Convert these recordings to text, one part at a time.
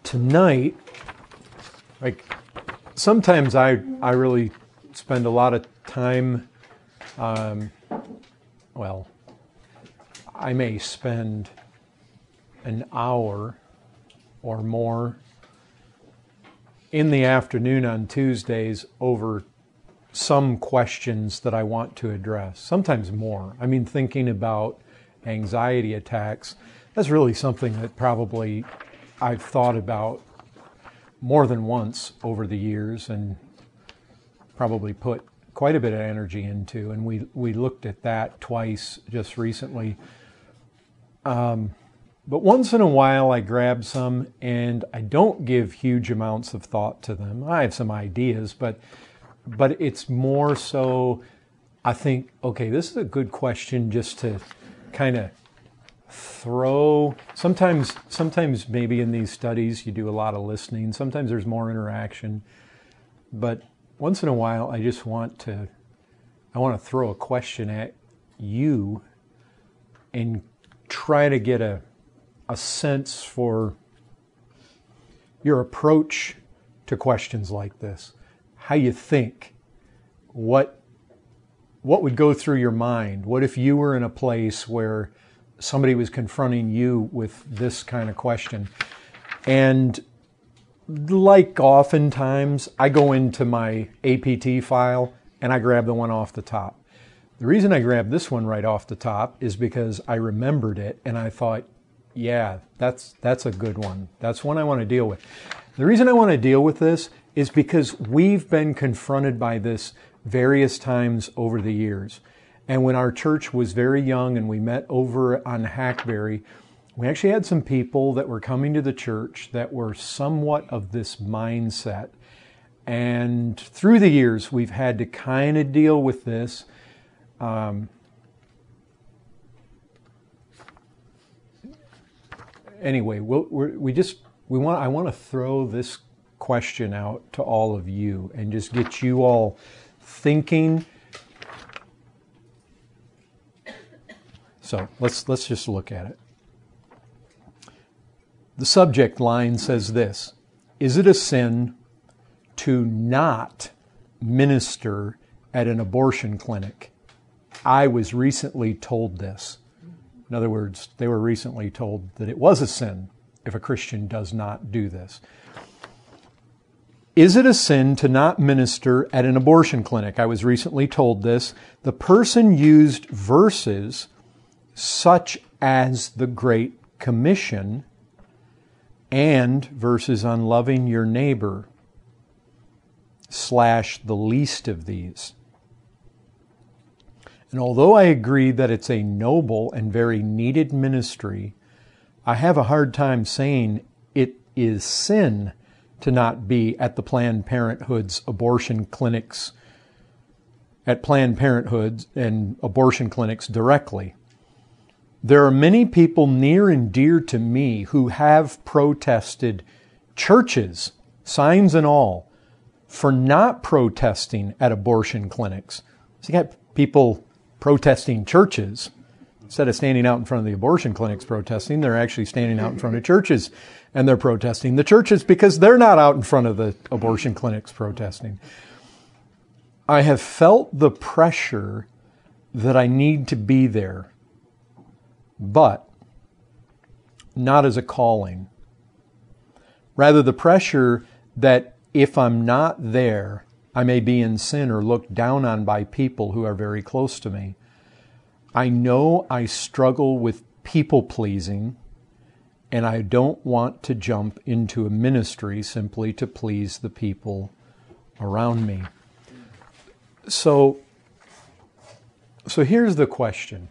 tonight, like sometimes I really spend a lot of time, well, I may spend an hour or more in the afternoon on Tuesdays over some questions that I want to address, sometimes more. I mean, thinking about anxiety attacks, that's really something that probably I've thought about more than once over the years and probably put quite a bit of energy into. And we looked at that twice just recently. But once in a while I grab some, and I don't give huge amounts of thought to them. I have some ideas, but it's more so I think, okay, this is a good question just to kind of throw. Sometimes maybe in these studies you do a lot of listening. Sometimes there's more interaction. But once in a while I want to throw a question at you and try to get a sense for your approach to questions like this. How you think. What would go through your mind? What if you were in a place where somebody was confronting you with this kind of question? And like oftentimes, I go into my APT file and I grab the one off the top. The reason I grabbed this one right off the top is because I remembered it and I thought, yeah, that's a good one. That's one I want to deal with. The reason I want to deal with this is because we've been confronted by this various times over the years. And when our church was very young and we met over on Hackberry, we actually had some people that were coming to the church that were somewhat of this mindset. And through the years, we've had to kind of deal with this. Anyway, I want to throw this question out to all of you and just get you all thinking. So let's just look at it. The subject line says this: is it a sin to not minister at an abortion clinic? I was recently told this. In other words, they were recently told that it was a sin if a Christian does not do this. Is it a sin to not minister at an abortion clinic? I was recently told this. The person used verses such as the Great Commission and verses on loving your neighbor / the least of these. And although I agree that it's a noble and very needed ministry, I have a hard time saying it is sin to not be at the Planned Parenthood's abortion clinics, at Planned Parenthood and abortion clinics directly. There are many people near and dear to me who have protested churches, signs and all, for not protesting at abortion clinics. So you got people protesting churches. Instead of standing out in front of the abortion clinics protesting, they're actually standing out in front of churches and they're protesting the churches because they're not out in front of the abortion clinics protesting. I have felt the pressure that I need to be there, but not as a calling. Rather, the pressure that if I'm not there, I may be in sin or looked down on by people who are very close to me. I know I struggle with people-pleasing, and I don't want to jump into a ministry simply to please the people around me. So here's the question.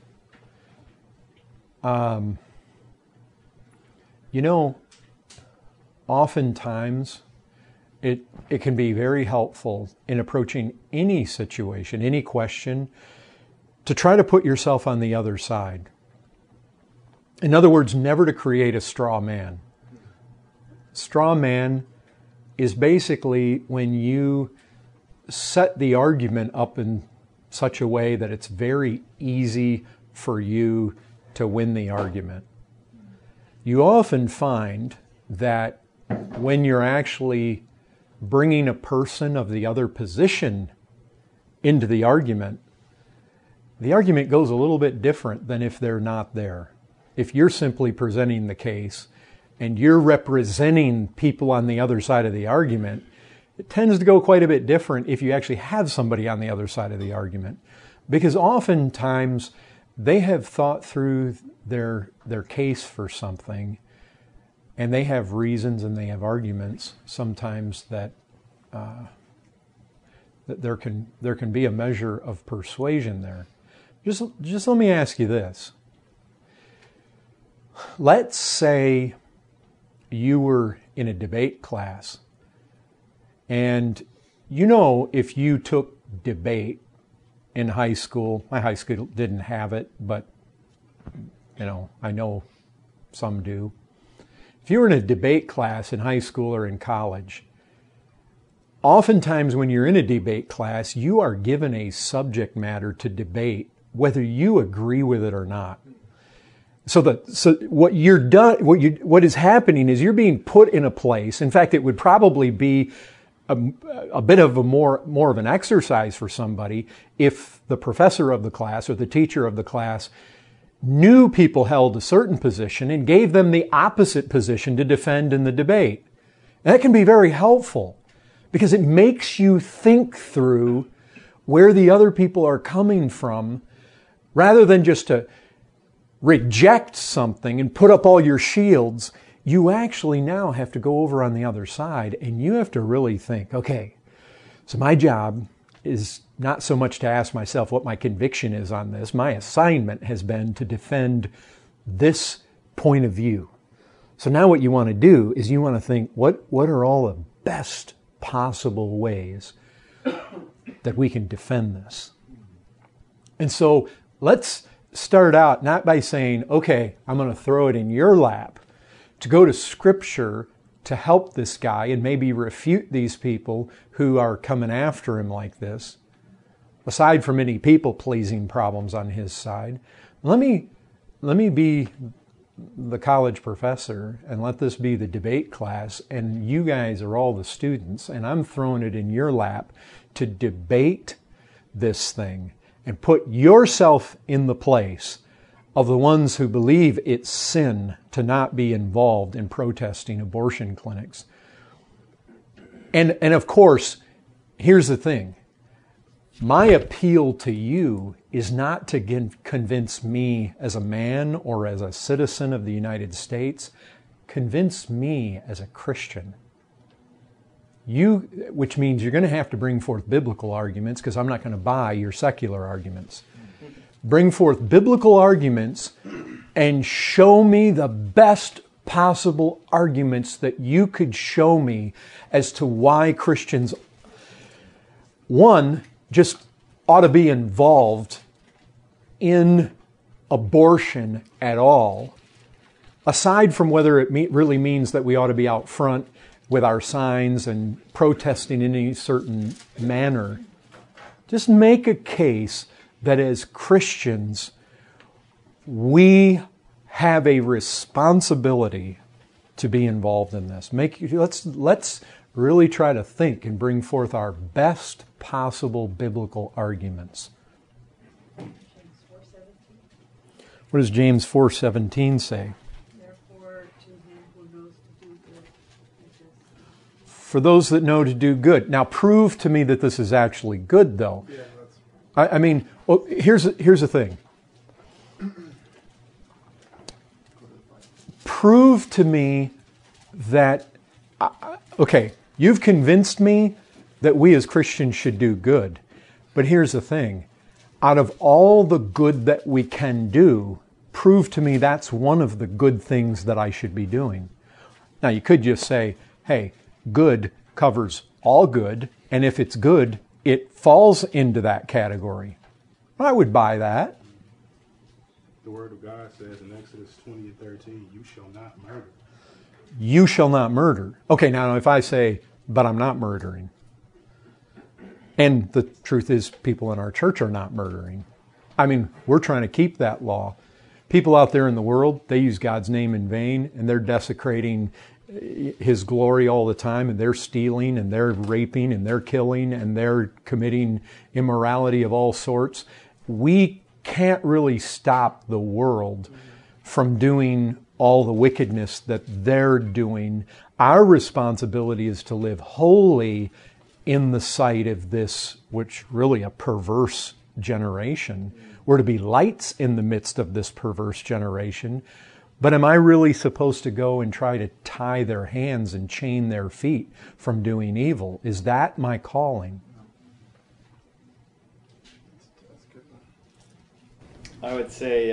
Oftentimes it can be very helpful in approaching any situation, any question, to try to put yourself on the other side. In other words, never to create a straw man. Straw man is basically when you set the argument up in such a way that it's very easy for you to win the argument. You often find that when you're actually bringing a person of the other position into the argument goes a little bit different than if they're not there. If you're simply presenting the case and you're representing people on the other side of the argument, it tends to go quite a bit different if you actually have somebody on the other side of the argument. Because oftentimes they have thought through their case for something, and they have reasons and they have arguments sometimes that there can be a measure of persuasion there. Just let me ask you this. Let's say you were in a debate class, and if you took debate in high school, my high school didn't have it, but I know some do. If you were in a debate class in high school or in college, oftentimes when you're in a debate class, you are given a subject matter to debate, whether you agree with it or not. So what is happening is you're being put in a place. In fact, it would probably be a bit of a more of an exercise for somebody if the professor of the class or the teacher of the class knew people held a certain position and gave them the opposite position to defend in the debate. And that can be very helpful because it makes you think through where the other people are coming from rather than just to reject something and put up all your shields. You actually now have to go over on the other side and you have to really think, okay, so my job is not so much to ask myself what my conviction is on this. My assignment has been to defend this point of view. So now what you want to do is you want to think, what are all the best possible ways that we can defend this? And so let's start out not by saying, okay, I'm going to throw it in your lap, to go to Scripture to help this guy and maybe refute these people who are coming after him like this, aside from any people-pleasing problems on his side. Let me be the college professor and let this be the debate class, and you guys are all the students, and I'm throwing it in your lap to debate this thing and put yourself in the place of the ones who believe it's sin to not be involved in protesting abortion clinics. And of course, here's the thing. My appeal to you is not to convince me as a man or as a citizen of the United States. Convince me as a Christian. Which means you're going to have to bring forth biblical arguments because I'm not going to buy your secular arguments. Bring forth biblical arguments and show me the best possible arguments that you could show me as to why Christians, one, just ought to be involved in abortion at all, aside from whether it really means that we ought to be out front with our signs and protesting in any certain manner. Just make a case that as Christians, we have a responsibility to be involved in this. Let's really try to think and bring forth our best possible biblical arguments. What does James 4:17 say? For those that know to do good. Now, prove to me that this is actually good, though. Yeah, I mean, well, here's the thing. Prove to me that, okay, you've convinced me that we as Christians should do good. But here's the thing. Out of all the good that we can do, prove to me that's one of the good things that I should be doing. Now, you could just say, hey, good covers all good, and if it's good, it falls into that category. I would buy that. The Word of God says in Exodus 20:13, you shall not murder. You shall not murder. Okay, now if I say, but I'm not murdering, and the truth is people in our church are not murdering. I mean, we're trying to keep that law. People out there in the world, they use God's name in vain, and they're desecrating His glory all the time, and they're stealing and they're raping and they're killing and they're committing immorality of all sorts. We can't really stop the world from doing all the wickedness that they're doing. Our responsibility is to live holy in the sight of this, which really a perverse generation. We're to be lights in the midst of this perverse generation. But am I really supposed to go and try to tie their hands and chain their feet from doing evil? Is that my calling? I would say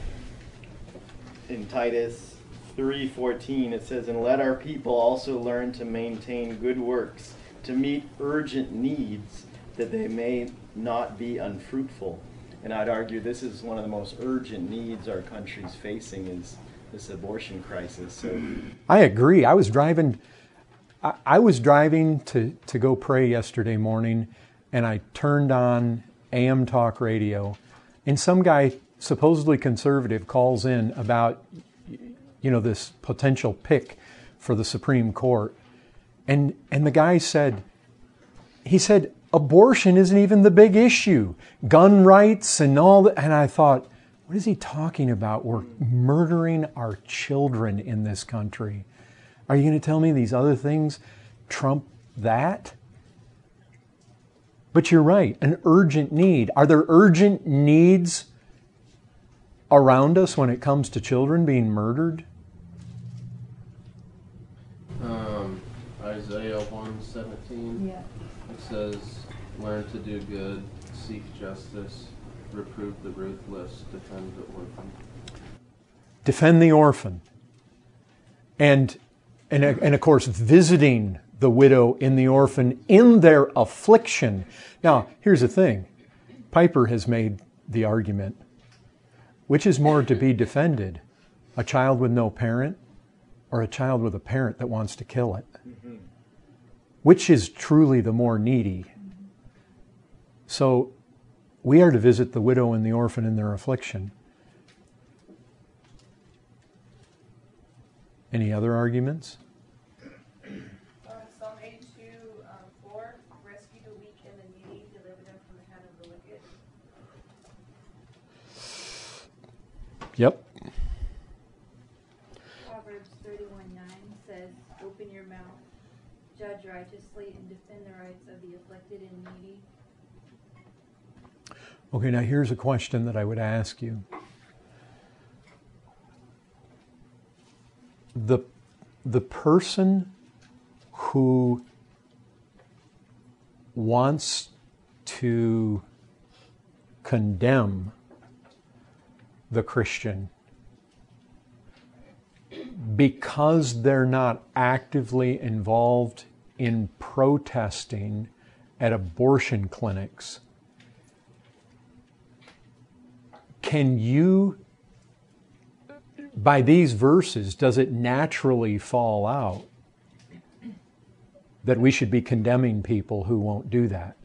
in Titus 3:14 it says, "And let our people also learn to maintain good works, to meet urgent needs, that they may not be unfruitful." And I'd argue this is one of the most urgent needs our country's facing, is this abortion crisis. So I agree. I was driving to go pray yesterday morning, and I turned on AM talk radio, and some guy, supposedly conservative, calls in about, this potential pick for the Supreme Court. And the guy said, abortion isn't even the big issue. Gun rights and all that. And I thought, what is he talking about? We're murdering our children in this country. Are you going to tell me these other things trump that? But you're right, an urgent need. Are there urgent needs around us when it comes to children being murdered? Isaiah 1:17. Yeah. It says, "Learn to do good, seek justice, reprove the ruthless, defend the orphan." Defend the orphan. And of course, visiting the widow and the orphan in their affliction. Now, here's the thing. Piper has made the argument. Which is more to be defended? A child with no parent or a child with a parent that wants to kill it? Which is truly the more needy? So we are to visit the widow and the orphan in their affliction. Any other arguments? Psalm 82:4, rescue the weak and the needy, deliver them from the hand of the wicked. Yep. Proverbs 31:9 says, open your mouth, judge righteously, and defend the rights of the afflicted and needy. Okay, now here's a question that I would ask you. The person who wants to condemn the Christian because they're not actively involved in protesting at abortion clinics, can you, by these verses, does it naturally fall out that we should be condemning people who won't do that?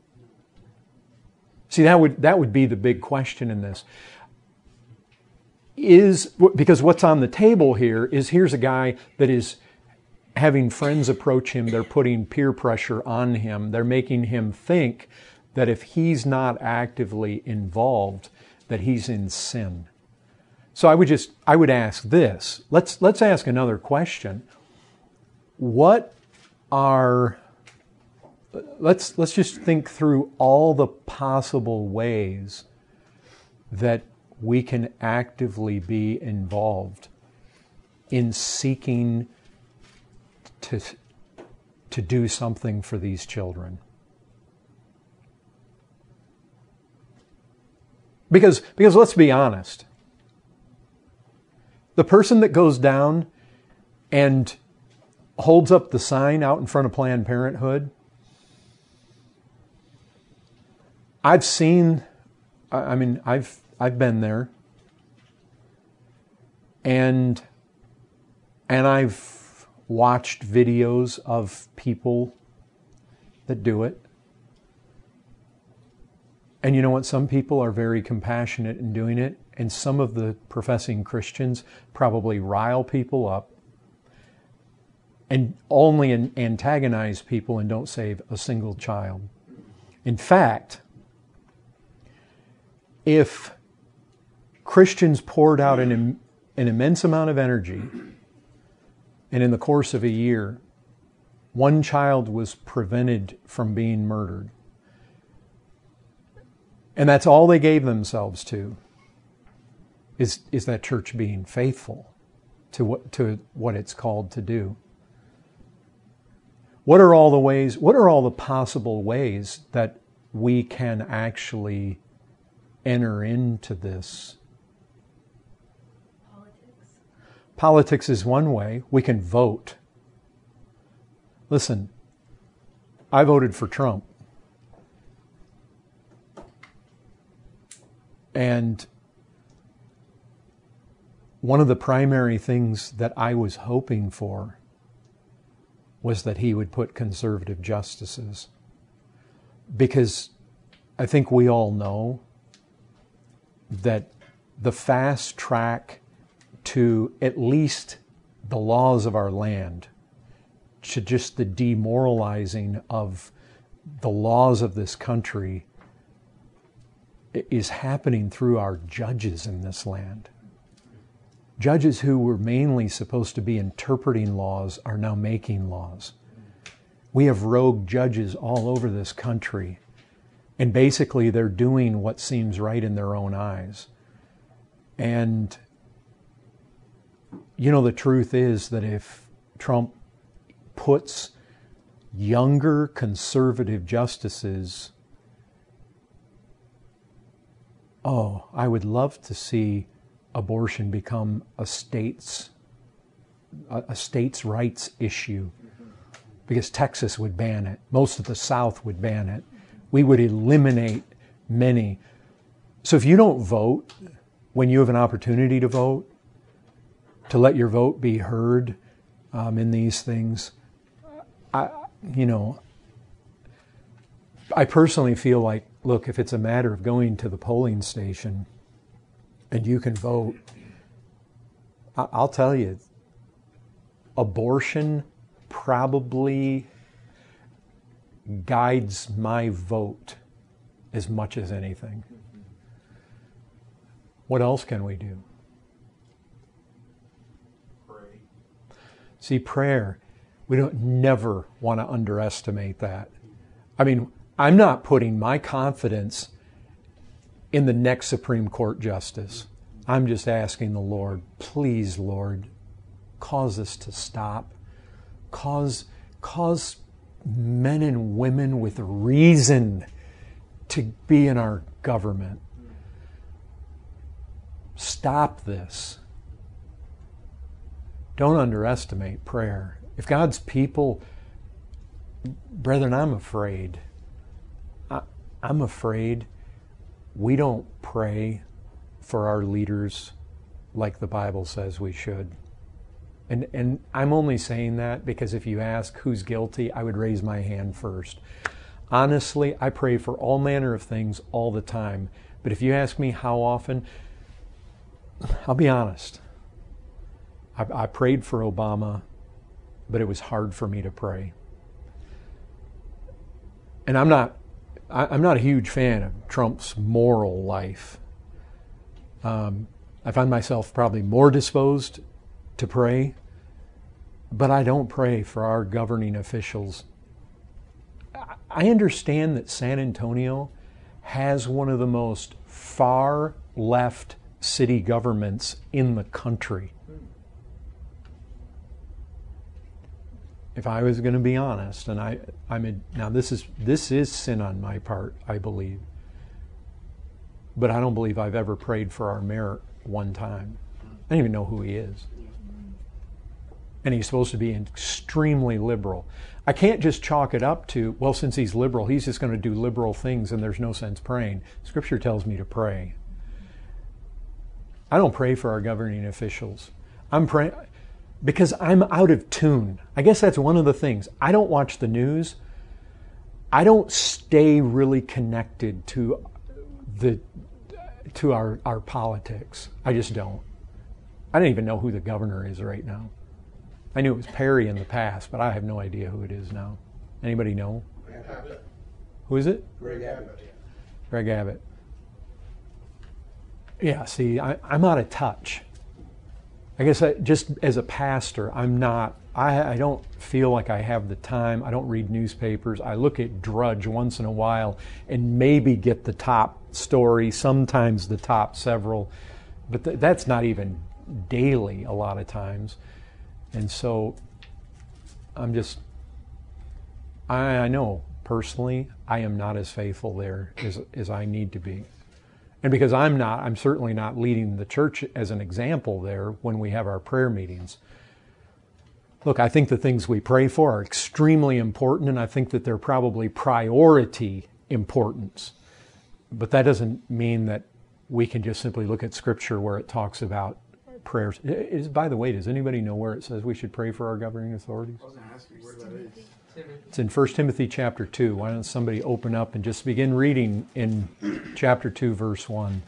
See, that would be the big question in this. Because what's on the table here is, here's a guy that is having friends approach him, they're putting peer pressure on him, they're making him think that if he's not actively involved, that he's in sin. So I would ask this. Let's ask another question. Let's just think through all the possible ways that we can actively be involved in seeking to do something for these children. Because let's be honest, the person that goes down and holds up the sign out in front of Planned Parenthood, I've been there, and I've watched videos of people that do it. And you know what? Some people are very compassionate in doing it, and some of the professing Christians probably rile people up. and only antagonize people and don't save a single child. In fact, if Christians poured out an immense amount of energy, and in the course of a year, one child was prevented from being murdered, and that's all they gave themselves to, is that church being faithful to what it's called to do. What are all the possible ways that we can actually enter into this? Politics is one way. We can vote. Listen, I voted for Trump. And one of the primary things that I was hoping for was that he would put conservative justices. Because I think we all know that the fast track to at least the laws of our land, to just the demoralizing of the laws of this country, is happening through our judges in this land. Judges who were mainly supposed to be interpreting laws are now making laws. We have rogue judges all over this country, and basically they're doing what seems right in their own eyes. And you know, the truth is that if Trump puts younger conservative justices, I would love to see abortion become a states' rights issue, because Texas would ban it. Most of the South would ban it. We would eliminate many. So if you don't vote when you have an opportunity to vote, to let your vote be heard in these things, I personally feel like, look, if it's a matter of going to the polling station and you can vote, I'll tell you, abortion probably guides my vote as much as anything. What else can we do? Pray. See, prayer, we don't never want to underestimate that. I mean, I'm not putting my confidence in the next Supreme Court justice. I'm just asking the Lord, please, Lord, cause this to stop. Cause men and women with reason to be in our government. Stop this. Don't underestimate prayer. If God's people, brethren, I'm afraid. I'm afraid we don't pray for our leaders like the Bible says we should. And I'm only saying that because if you ask who's guilty, I would raise my hand first. Honestly, I pray for all manner of things all the time. But if you ask me how often, I'll be honest. I prayed for Obama, but it was hard for me to pray. And I'm not a huge fan of Trump's moral life. I find myself probably more disposed to pray, but I don't pray for our governing officials. I understand that San Antonio has one of the most far left city governments in the country. If I was going to be honest, and now this is sin on my part, I believe. But I don't believe I've ever prayed for our mayor one time. I don't even know who he is. And he's supposed to be extremely liberal. I can't just chalk it up to, well, since he's liberal, he's just going to do liberal things and there's no sense praying. Scripture tells me to pray. I don't pray for our governing officials. I'm praying because I'm out of tune. I guess that's one of the things. I don't watch the news. I don't stay really connected to our politics. I just don't. I don't even know who the governor is right now. I knew it was Perry in the past, but I have no idea who it is now. Anybody know? Who is it? Greg Abbott. Greg Abbott. Yeah, see, I'm out of touch. I guess just as a pastor, I'm not, I don't feel like I have the time. I don't read newspapers. I look at Drudge once in a while and maybe get the top story, sometimes the top several, but that's not even daily a lot of times. And so I'm just, I know personally I am not as faithful there as I need to be. And because I'm certainly not leading the church as an example there when we have our prayer meetings. Look, I think the things we pray for are extremely important, and I think that they're probably priority importance. But that doesn't mean that we can just simply look at Scripture where it talks about prayers. By the way, does anybody know where it says we should pray for our governing authorities? I was going to ask you where that is. It's in 1 Timothy chapter 2. Why don't somebody open up and just begin reading in chapter 2, verse 1.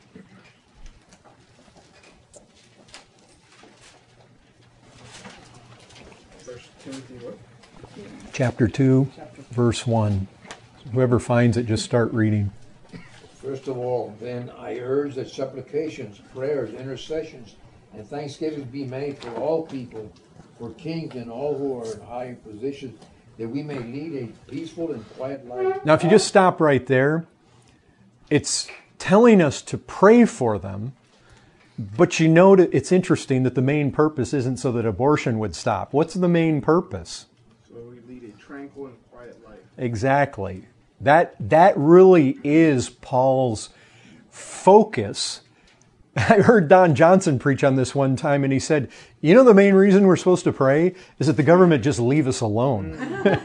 First Timothy what? Chapter 2, verse 1. Whoever finds it, just start reading. First of all, then I urge that supplications, prayers, intercessions, and thanksgivings be made for all people, for kings and all who are in high positions, that we may lead a peaceful and quiet life. Now, if you just stop right there, it's telling us to pray for them, but you know that it's interesting that the main purpose isn't so that abortion would stop. What's the main purpose? So we lead a tranquil and quiet life. Exactly. That really is Paul's focus. I heard Don Johnson preach on this one time, and he said, you know the main reason we're supposed to pray is that the government just leave us alone.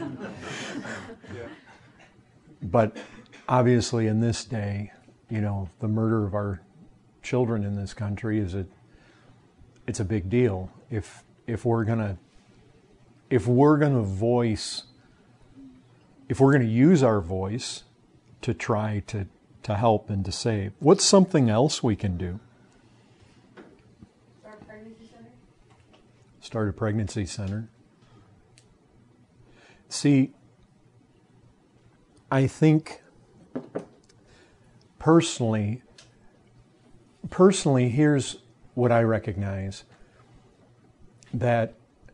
But obviously in this day, you know, the murder of our children in this country it's a big deal. If we're gonna use our voice to try to help and to save, what's something else we can do? Start a pregnancy center. See, I think personally, here's what I recognize, that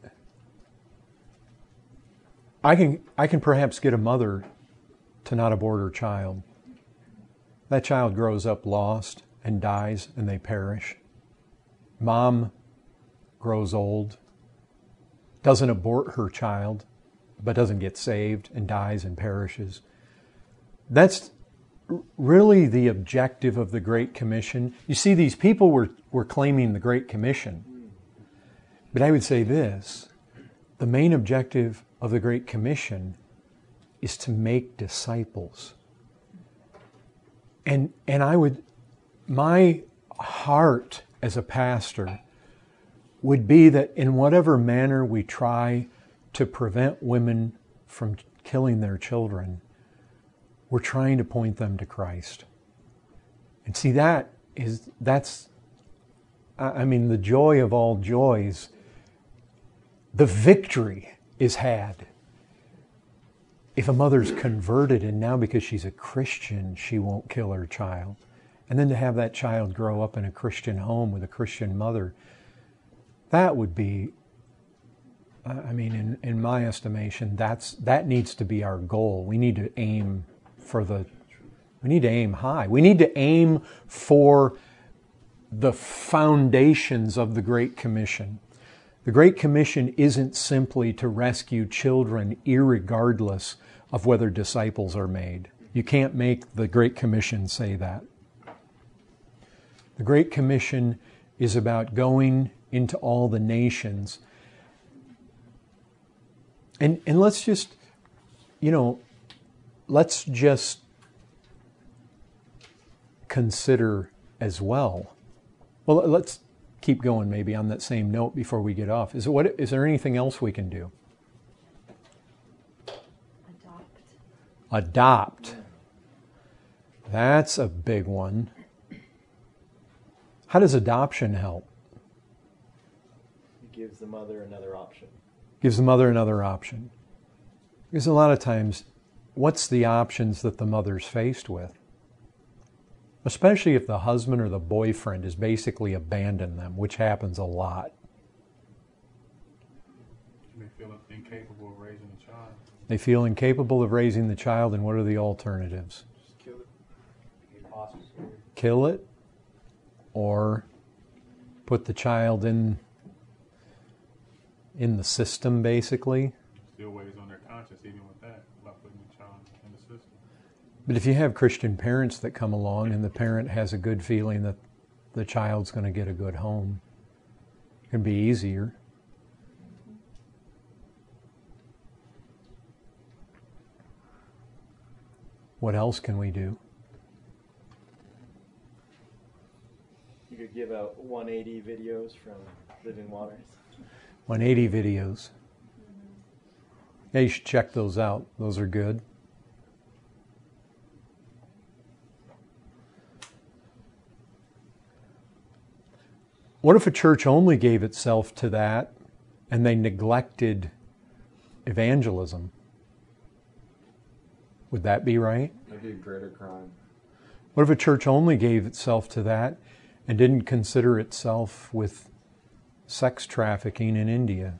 I can perhaps get a mother to not abort her child. That child grows up lost and dies and they perish. Mom grows old, doesn't abort her child, but doesn't get saved and dies and perishes. That's really the objective of the Great Commission. You see, these people were claiming the Great Commission. But I would say this, the main objective of the Great Commission is to make disciples. And my heart as a pastor would be that in whatever manner we try to prevent women from killing their children, we're trying to point them to Christ. And see, that's the joy of all joys. The victory is had if a mother's converted and now because she's a Christian, she won't kill her child. And then to have that child grow up in a Christian home with a Christian mother, that would be, in my estimation, that needs to be our goal. We need to aim high. We need to aim for the foundations of the Great Commission. The Great Commission isn't simply to rescue children irregardless of whether disciples are made. You can't make the Great Commission say that. The Great Commission is about going into all the nations. And let's just consider as well. Well, let's keep going maybe on that same note before we get off. Is there anything else we can do? Adopt. That's a big one. How does adoption help? You gives the mother another option. Gives the mother another option. Because a lot of times, what's the options that the mother's faced with? Especially if the husband or the boyfriend has basically abandoned them, which happens a lot. They feel incapable of raising a child. They feel incapable of raising the child, and what are the alternatives? Just kill it. Kill it, or put the child in the system, basically. Still weighs on their conscience even with that, about putting the child in the system. But if you have Christian parents that come along and the parent has a good feeling that the child's going to get a good home, it can be easier. What else can we do? You could give out 180 videos from Living Waters. 180 videos. Yeah, you should check those out. Those are good. What if a church only gave itself to that and they neglected evangelism? Would that be right? That'd be a greater crime. What if a church only gave itself to that and didn't consider itself with sex trafficking in India?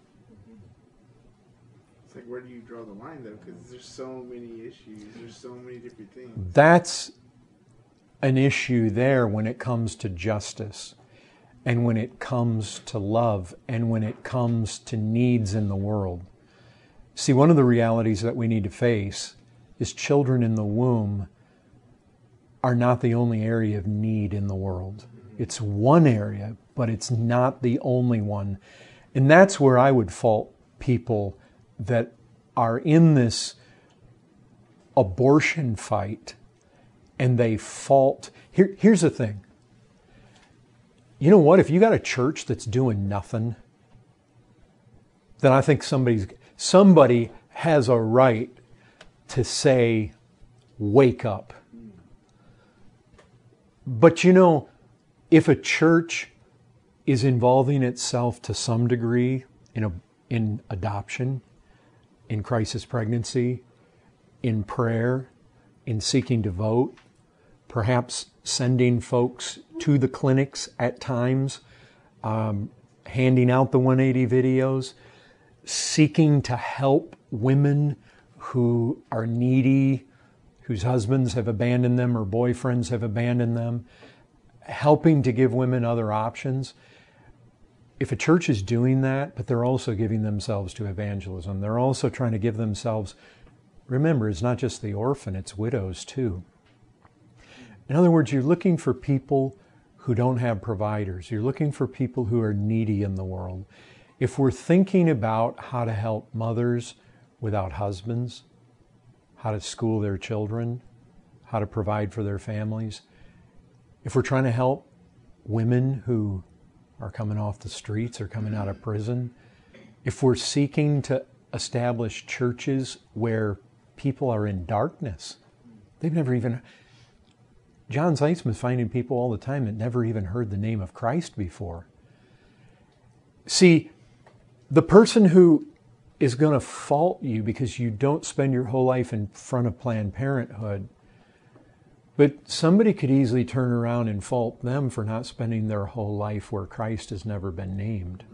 It's like, where do you draw the line, though? Because there's so many issues. There's so many different things. That's an issue there when it comes to justice, and when it comes to love, and when it comes to needs in the world. See, one of the realities that we need to face is children in the womb are not the only area of need in the world. It's one area, but it's not the only one. And that's where I would fault people that are in this abortion fight, and they fault. Here's the thing. You know what? If you got a church that's doing nothing, then I think somebody has a right to say, wake up. But you know, if a church is involving itself to some degree in adoption, in crisis pregnancy, in prayer, in seeking to vote, perhaps sending folks to the clinics at times, handing out the 180 videos, seeking to help women who are needy, whose husbands have abandoned them or boyfriends have abandoned them, helping to give women other options. If a church is doing that, but they're also giving themselves to evangelism, they're also trying to give themselves, remember, it's not just the orphan, it's widows too. In other words, you're looking for people who don't have providers. You're looking for people who are needy in the world. If we're thinking about how to help mothers without husbands, how to school their children, how to provide for their families, if we're trying to help women who are coming off the streets or coming out of prison, if we're seeking to establish churches where people are in darkness, they've never even... John Zeitzman's finding people all the time that never even heard the name of Christ before. See, the person who is going to fault you because you don't spend your whole life in front of Planned Parenthood, but somebody could easily turn around and fault them for not spending their whole life where Christ has never been named.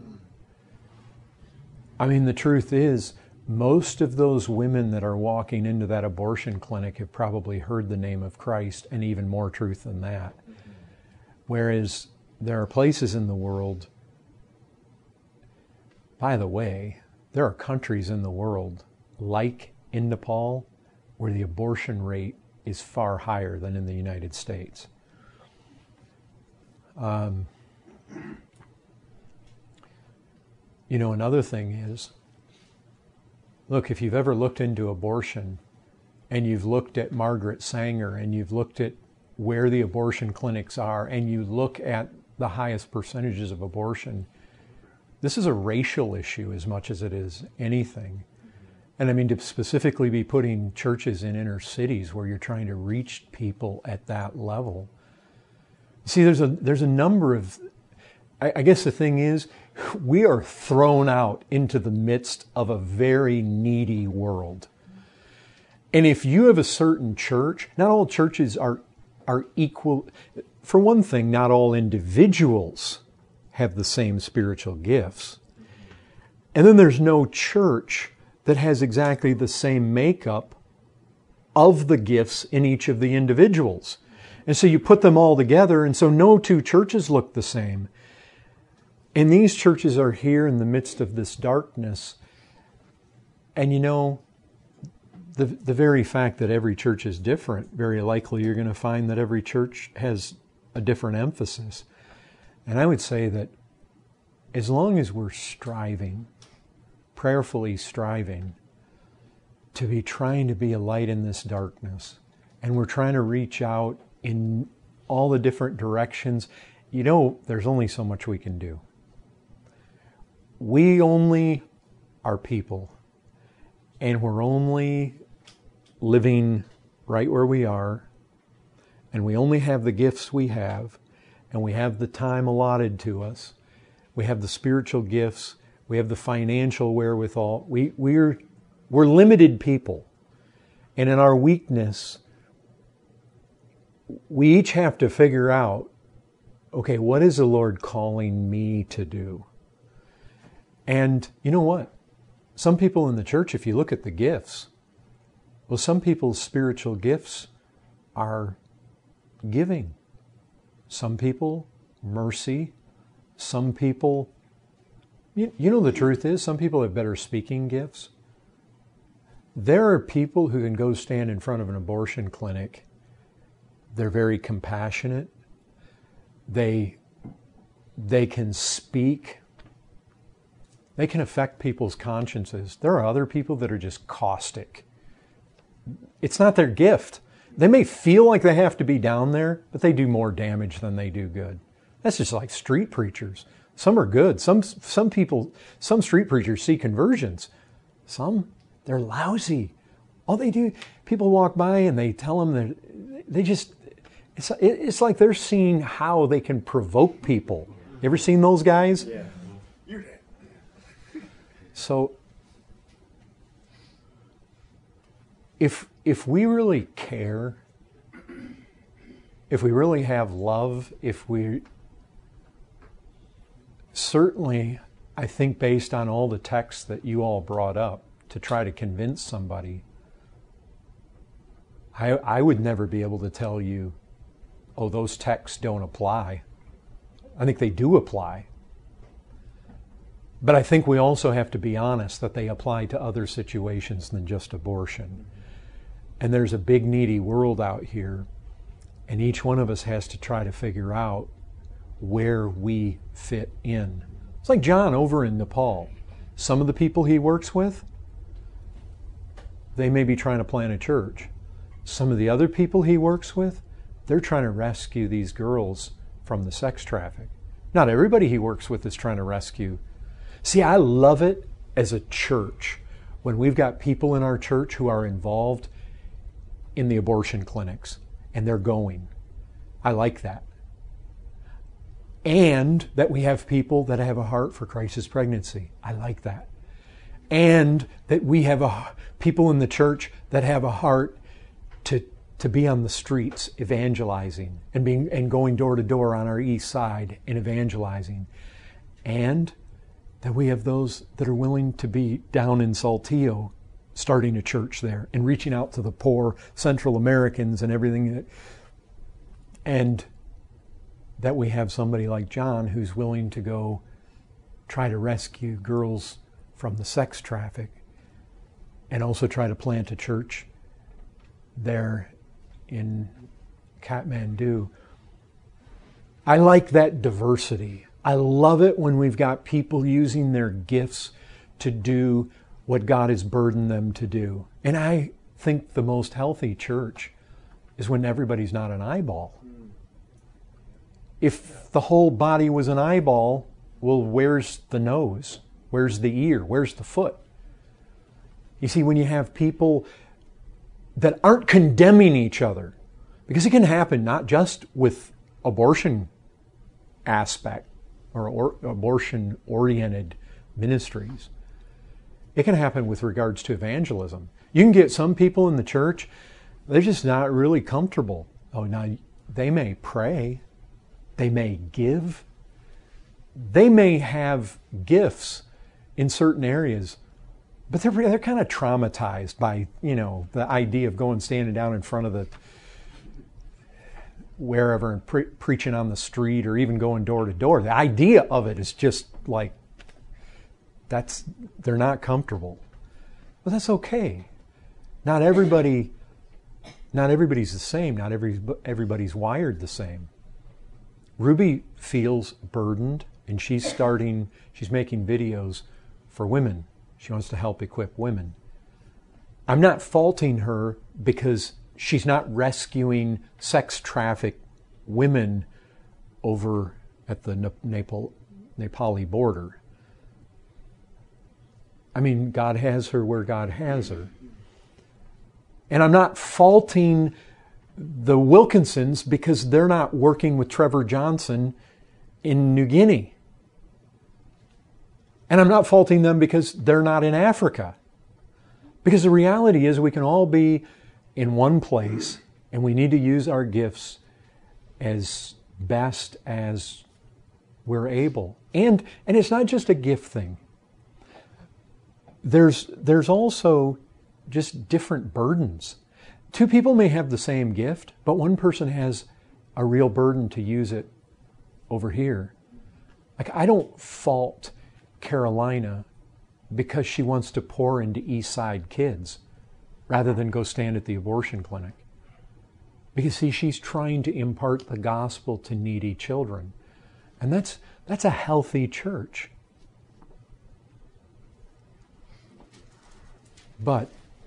I mean, the truth is, most of those women that are walking into that abortion clinic have probably heard the name of Christ, and even more truth than that. Whereas there are places in the world, by the way, there are countries in the world, like in Nepal, where the abortion rate is far higher than in the United States. You know, another thing is, look, if you've ever looked into abortion and you've looked at Margaret Sanger and you've looked at where the abortion clinics are and you look at the highest percentages of abortion, this is a racial issue as much as it is anything. And I mean, to specifically be putting churches in inner cities where you're trying to reach people at that level. See, there's a number of, I guess the thing is, we are thrown out into the midst of a very needy world. And if you have a certain church, not all churches are equal. For one thing, not all individuals have the same spiritual gifts. And then there's no church that has exactly the same makeup of the gifts in each of the individuals. And so you put them all together, and so no two churches look the same. And these churches are here in the midst of this darkness. And you know, the very fact that every church is different, very likely you're going to find that every church has a different emphasis. And I would say that as long as we're striving, prayerfully striving, to be trying to be a light in this darkness, and we're trying to reach out in all the different directions, you know, there's only so much we can do. We only are people, and we're only living right where we are, and we only have the gifts we have, and we have the time allotted to us. We have the spiritual gifts. We have the financial wherewithal. We're limited people. And in our weakness, we each have to figure out, okay, what is the Lord calling me to do? And you know what? Some people in the church, if you look at the gifts, well, some people's spiritual gifts are giving. Some people, mercy. Some people, you know the truth is, some people have better speaking gifts. There are people who can go stand in front of an abortion clinic. They're very compassionate. They can speak. They can affect people's consciences. There are other people that are just caustic. It's not their gift. They may feel like they have to be down there, but they do more damage than they do good. That's just like street preachers. Some are good. Some street preachers see conversions. Some, they're lousy. All they do, people walk by and they tell them that they just, it's like they're seeing how they can provoke people. You ever seen those guys? Yeah. So, if we really care, if we really have love, if we certainly, I think based on all the texts that you all brought up to try to convince somebody, I would never be able to tell you, oh, those texts don't apply. I think they do apply. But I think we also have to be honest that they apply to other situations than just abortion. And there's a big needy world out here, and each one of us has to try to figure out where we fit in. It's like John over in Nepal. Some of the people he works with, they may be trying to plant a church. Some of the other people he works with, they're trying to rescue these girls from the sex traffic. Not everybody he works with is trying to rescue. See, I love it as a church when we've got people in our church who are involved in the abortion clinics and they're going. I like that. And that we have people that have a heart for crisis pregnancy. I like that. And that we have people in the church that have a heart to be on the streets evangelizing and going door to door on our east side and evangelizing. And that we have those that are willing to be down in Saltillo starting a church there and reaching out to the poor Central Americans and everything. And that we have somebody like John who's willing to go try to rescue girls from the sex traffic and also try to plant a church there in Kathmandu. I like that diversity. I love it when we've got people using their gifts to do what God has burdened them to do. And I think the most healthy church is when everybody's not an eyeball. If the whole body was an eyeball, well, where's the nose? Where's the ear? Where's the foot? You see, when you have people that aren't condemning each other, because it can happen not just with abortion aspect, or abortion-oriented ministries. It can happen with regards to evangelism. You can get some people in the church, they're just not really comfortable. Oh, now they may pray, they may give, they may have gifts in certain areas, but they're kind of traumatized by, the idea of going standing down in front of the wherever and preaching on the street or even going door to door. The idea of it is just like, they're not comfortable. But that's okay. Not everybody's the same. Not everybody's wired the same. Ruby feels burdened, and she's making videos for women. She wants to help equip women. I'm not faulting her because she's not rescuing sex trafficked women over at the Nepali border. I mean, God has her where God has her. And I'm not faulting the Wilkinsons because they're not working with Trevor Johnson in New Guinea. And I'm not faulting them because they're not in Africa. Because the reality is we can all be in one place and we need to use our gifts as best as we're able. And it's not just a gift thing. There's also just different burdens. Two people may have the same gift, but one person has a real burden to use it over here. Like, I don't fault Carolina because she wants to pour into East Side kids rather than go stand at the abortion clinic. Because see, she's trying to impart the gospel to needy children. And that's a healthy church. But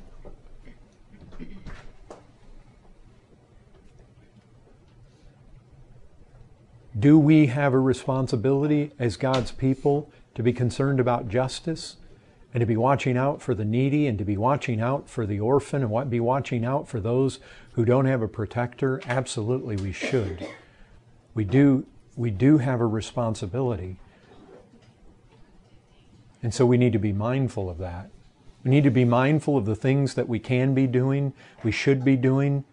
do we have a responsibility as God's people to be concerned about justice and to be watching out for the needy and to be watching out for the orphan and be watching out for those who don't have a protector? Absolutely, we should. We do have a responsibility. And so we need to be mindful of that. We need to be mindful of the things that we can be doing, we should be doing.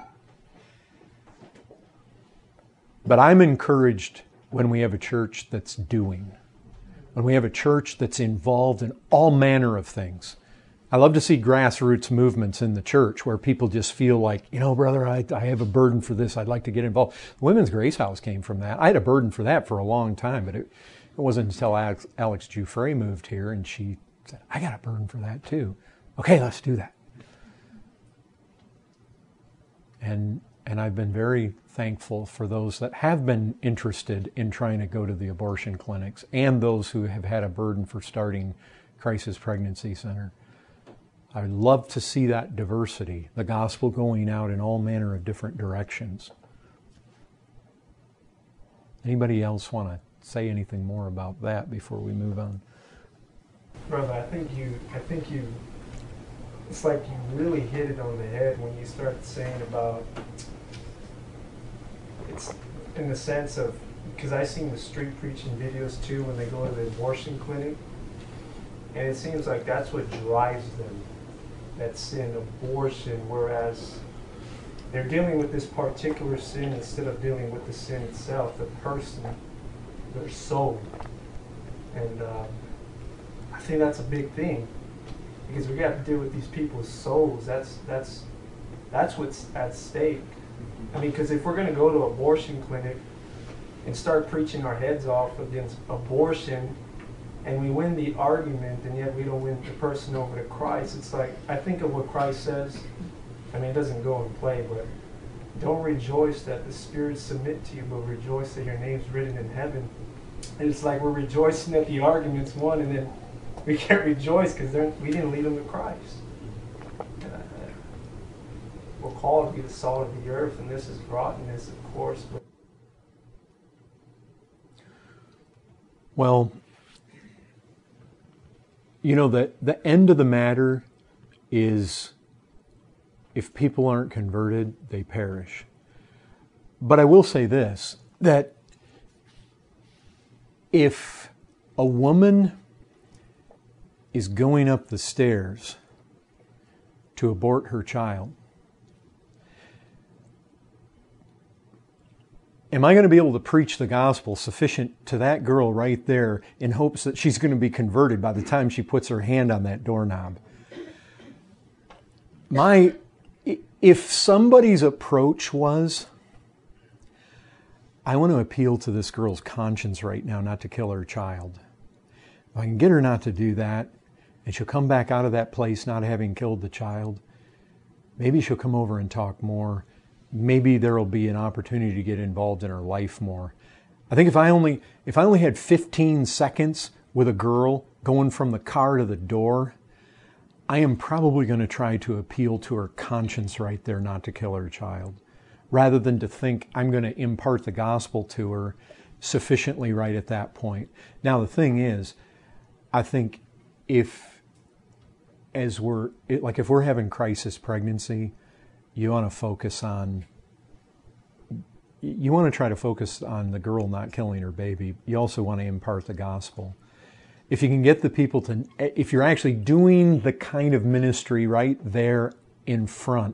But I'm encouraged when we have a church that's doing, when we have a church that's involved in all manner of things. I love to see grassroots movements in the church where people just feel like, brother, I have a burden for this. I'd like to get involved. The Women's Grace House came from that. I had a burden for that for a long time, but it wasn't until Alex Giuffre moved here and she said, I got a burden for that too. Okay, let's do that. And I've been very thankful for those that have been interested in trying to go to the abortion clinics and those who have had a burden for starting Crisis Pregnancy Center. I love to see that diversity, the gospel going out in all manner of different directions. Anybody else want to say anything more about that before we move on? Brother, I think you, it's like you really hit it on the head when you start saying about, it's in the sense of, because I've seen the street preaching videos too when they go to the abortion clinic, and it seems like that's what drives them, that sin, abortion, whereas they're dealing with this particular sin instead of dealing with the sin itself, the person, their soul. And I think that's a big thing, because we got to deal with these people's souls. That's what's at stake. I mean, because if we're going to go to an abortion clinic and start preaching our heads off against abortion, and we win the argument, and yet we don't win the person over to Christ, it's like, I think of what Christ says. I mean, it doesn't go in play, but don't rejoice that the spirits submit to you, but rejoice that your name's written in heaven. And it's like we're rejoicing that the argument's won, and then we can't rejoice because we didn't lead them to Christ. We're called to be the salt of the earth, and this is rottenness, of course. But well, the end of the matter is if people aren't converted, they perish. But I will say this, that If a woman is going up the stairs to abort her child, am I going to be able to preach the gospel sufficient to that girl right there in hopes that she's going to be converted by the time she puts her hand on that doorknob? If somebody's approach was, I want to appeal to this girl's conscience right now not to kill her child. If I can get her not to do that, and she'll come back out of that place not having killed the child, maybe she'll come over and talk more. Maybe there will be an opportunity to get involved in her life more. I think if I only had 15 seconds with a girl going from the car to the door, I am probably going to try to appeal to her conscience right there not to kill her child, rather than to think I'm going to impart the gospel to her sufficiently right at that point. Now the thing is, I think if we're having crisis pregnancy, you want to try to focus on the girl not killing her baby. You also want to impart the gospel. If you can get the people to, if you're actually doing the kind of ministry right there in front,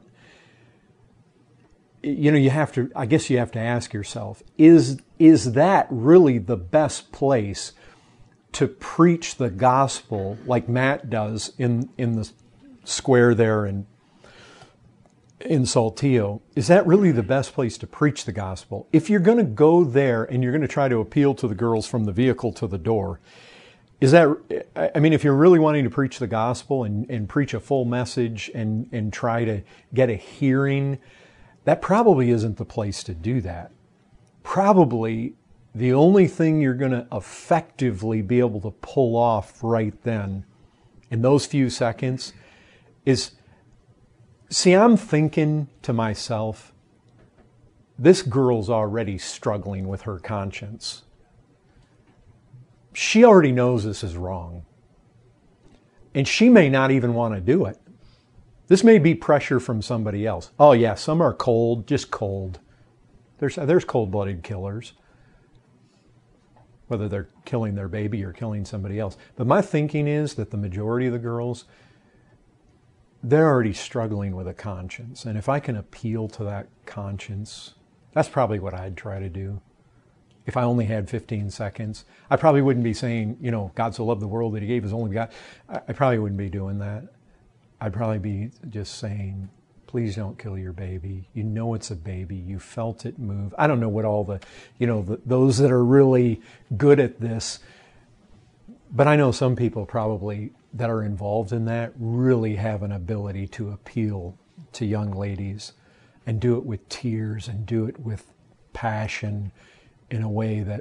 you have to ask yourself, is that really the best place to preach the gospel like Matt does in the square there in Saltillo? Is that really the best place to preach the gospel? If you're going to go there and you're going to try to appeal to the girls from the vehicle to the door, if you're really wanting to preach the gospel and preach a full message and try to get a hearing, that probably isn't the place to do that. Probably the only thing you're going to effectively be able to pull off right then in those few seconds is, I'm thinking to myself, this girl's already struggling with her conscience. She already knows this is wrong. And she may not even want to do it. This may be pressure from somebody else. Oh yeah, some are cold, just cold. There's cold-blooded killers, whether they're killing their baby or killing somebody else. But my thinking is that the majority of the girls, they're already struggling with a conscience. And if I can appeal to that conscience, that's probably what I'd try to do. If I only had 15 seconds, I probably wouldn't be saying, God so loved the world that he gave his only begotten. I probably wouldn't be doing that. I'd probably be just saying, please don't kill your baby. You know it's a baby. You felt it move. I don't know what all those that are really good at this, but I know some people probably that are involved in that really have an ability to appeal to young ladies and do it with tears and do it with passion in a way that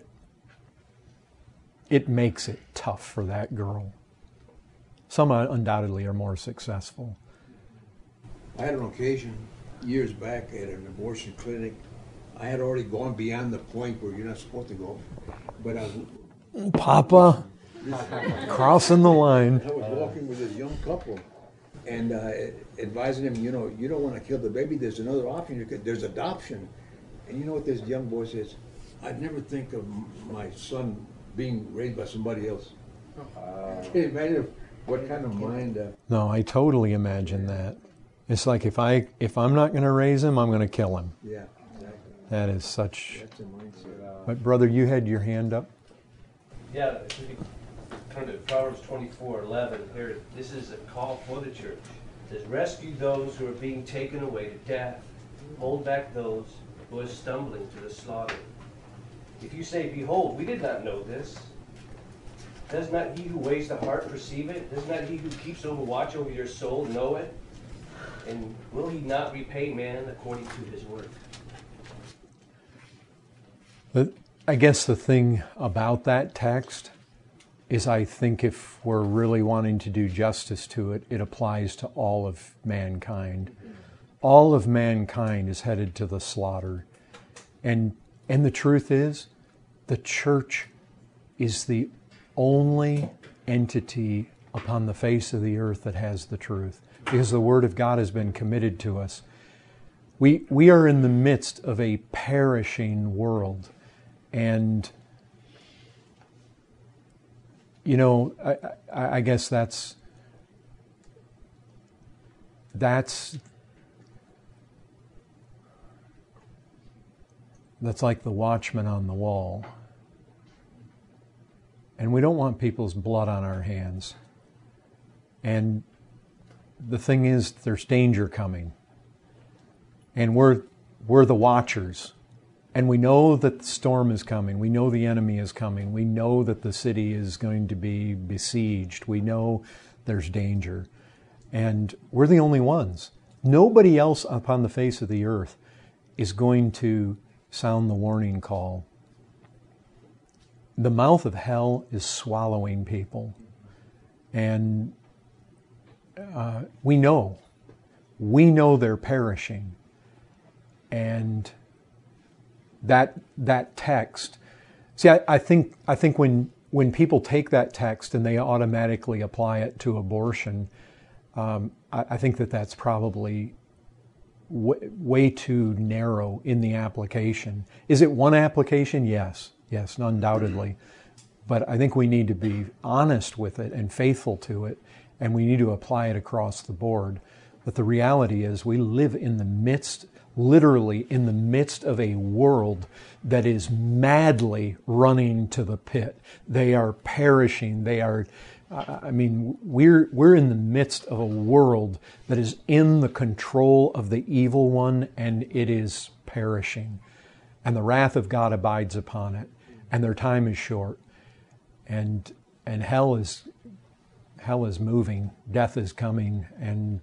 it makes it tough for that girl. Some undoubtedly are more successful. I had an occasion years back at an abortion clinic. I had already gone beyond the point where you're not supposed to go, but I was... Papa, crossing the line. I was walking with this young couple and advising them, you don't want to kill the baby. There's another option. There's adoption. And you know what this young boy says? I'd never think of my son being raised by somebody else. Can you imagine what kind of mind? No, I totally imagine that. It's like if I'm not going to raise him, I'm going to kill him. Yeah, exactly. That is such. That's a mindset. But brother, you had your hand up. Yeah, if we turn to Proverbs 24:11 here, this is a call for the church. It says, rescue those who are being taken away to death. Hold back those who are stumbling to the slaughter. If you say, behold, we did not know this, does not he who weighs the heart perceive it? Does not he who keeps watch over your soul know it? And will he not repay man according to his work? I guess the thing about that text is I think if we're really wanting to do justice to it, it applies to all of mankind. All of mankind is headed to the slaughter. And the truth is, the church is the only entity upon the face of the earth that has the truth, because the Word of God has been committed to us. We are in the midst of a perishing world, and you know, I guess that's like the watchman on the wall. And we don't want people's blood on our hands. And the thing is, there's danger coming. And we're the watchers. And we know that the storm is coming. We know the enemy is coming. We know that the city is going to be besieged. We know there's danger. And we're the only ones. Nobody else upon the face of the earth is going to sound the warning call. The mouth of hell is swallowing people. And we know they're perishing. And that text, see, I think when people take that text and they automatically apply it to abortion, I think that's probably way too narrow in the application. Is it one application? Yes, undoubtedly. But I think we need to be honest with it and faithful to it, and we need to apply it across the board. But the reality is we live in the midst, literally in the midst of a world that is madly running to the pit. They are perishing. They are, we're in the midst of a world that is in the control of the evil one, and it is perishing. And the wrath of God abides upon it, and their time is short. And hell is moving. Death is coming, and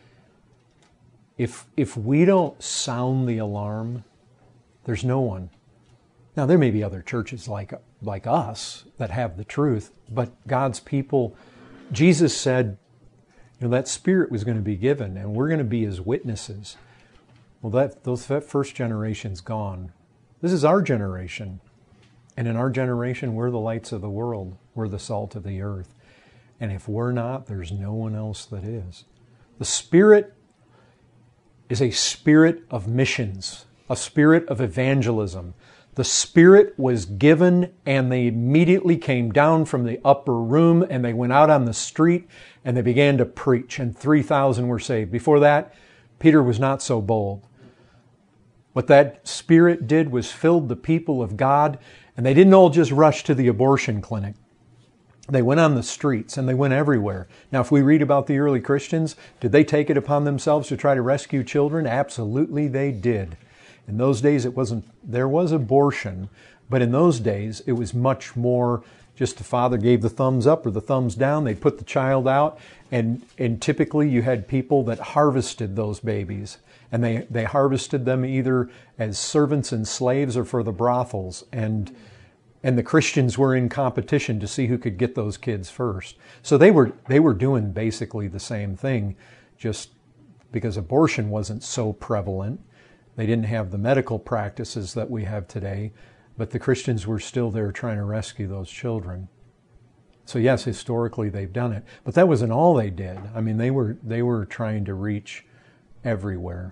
if we don't sound the alarm, there's no one. Now, there may be other churches like us that have the truth, but God's people, Jesus said, that Spirit was going to be given, and we're going to be His witnesses. Well, that first generation's gone. This is our generation. And in our generation, we're the lights of the world. We're the salt of the earth. And if we're not, there's no one else that is. The Spirit is a spirit of missions, a spirit of evangelism. The Spirit was given, and they immediately came down from the upper room, and they went out on the street, and they began to preach, and 3,000 were saved. Before that, Peter was not so bold. What that Spirit did was filled the people of God, and they didn't all just rush to the abortion clinic. They went on the streets, and they went everywhere. Now, if we read about the early Christians, did they take it upon themselves to try to rescue children? Absolutely they did. In those days, there was abortion, but in those days, it was much more just the father gave the thumbs up or the thumbs down. They put the child out, and typically you had people that harvested those babies. And they harvested them either as servants and slaves or for the brothels. And the Christians were in competition to see who could get those kids first. So they were doing basically the same thing, just because abortion wasn't so prevalent. They didn't have the medical practices that we have today, but the Christians were still there trying to rescue those children. So yes, historically they've done it, but that wasn't all they did. I mean, they were trying to reach everywhere.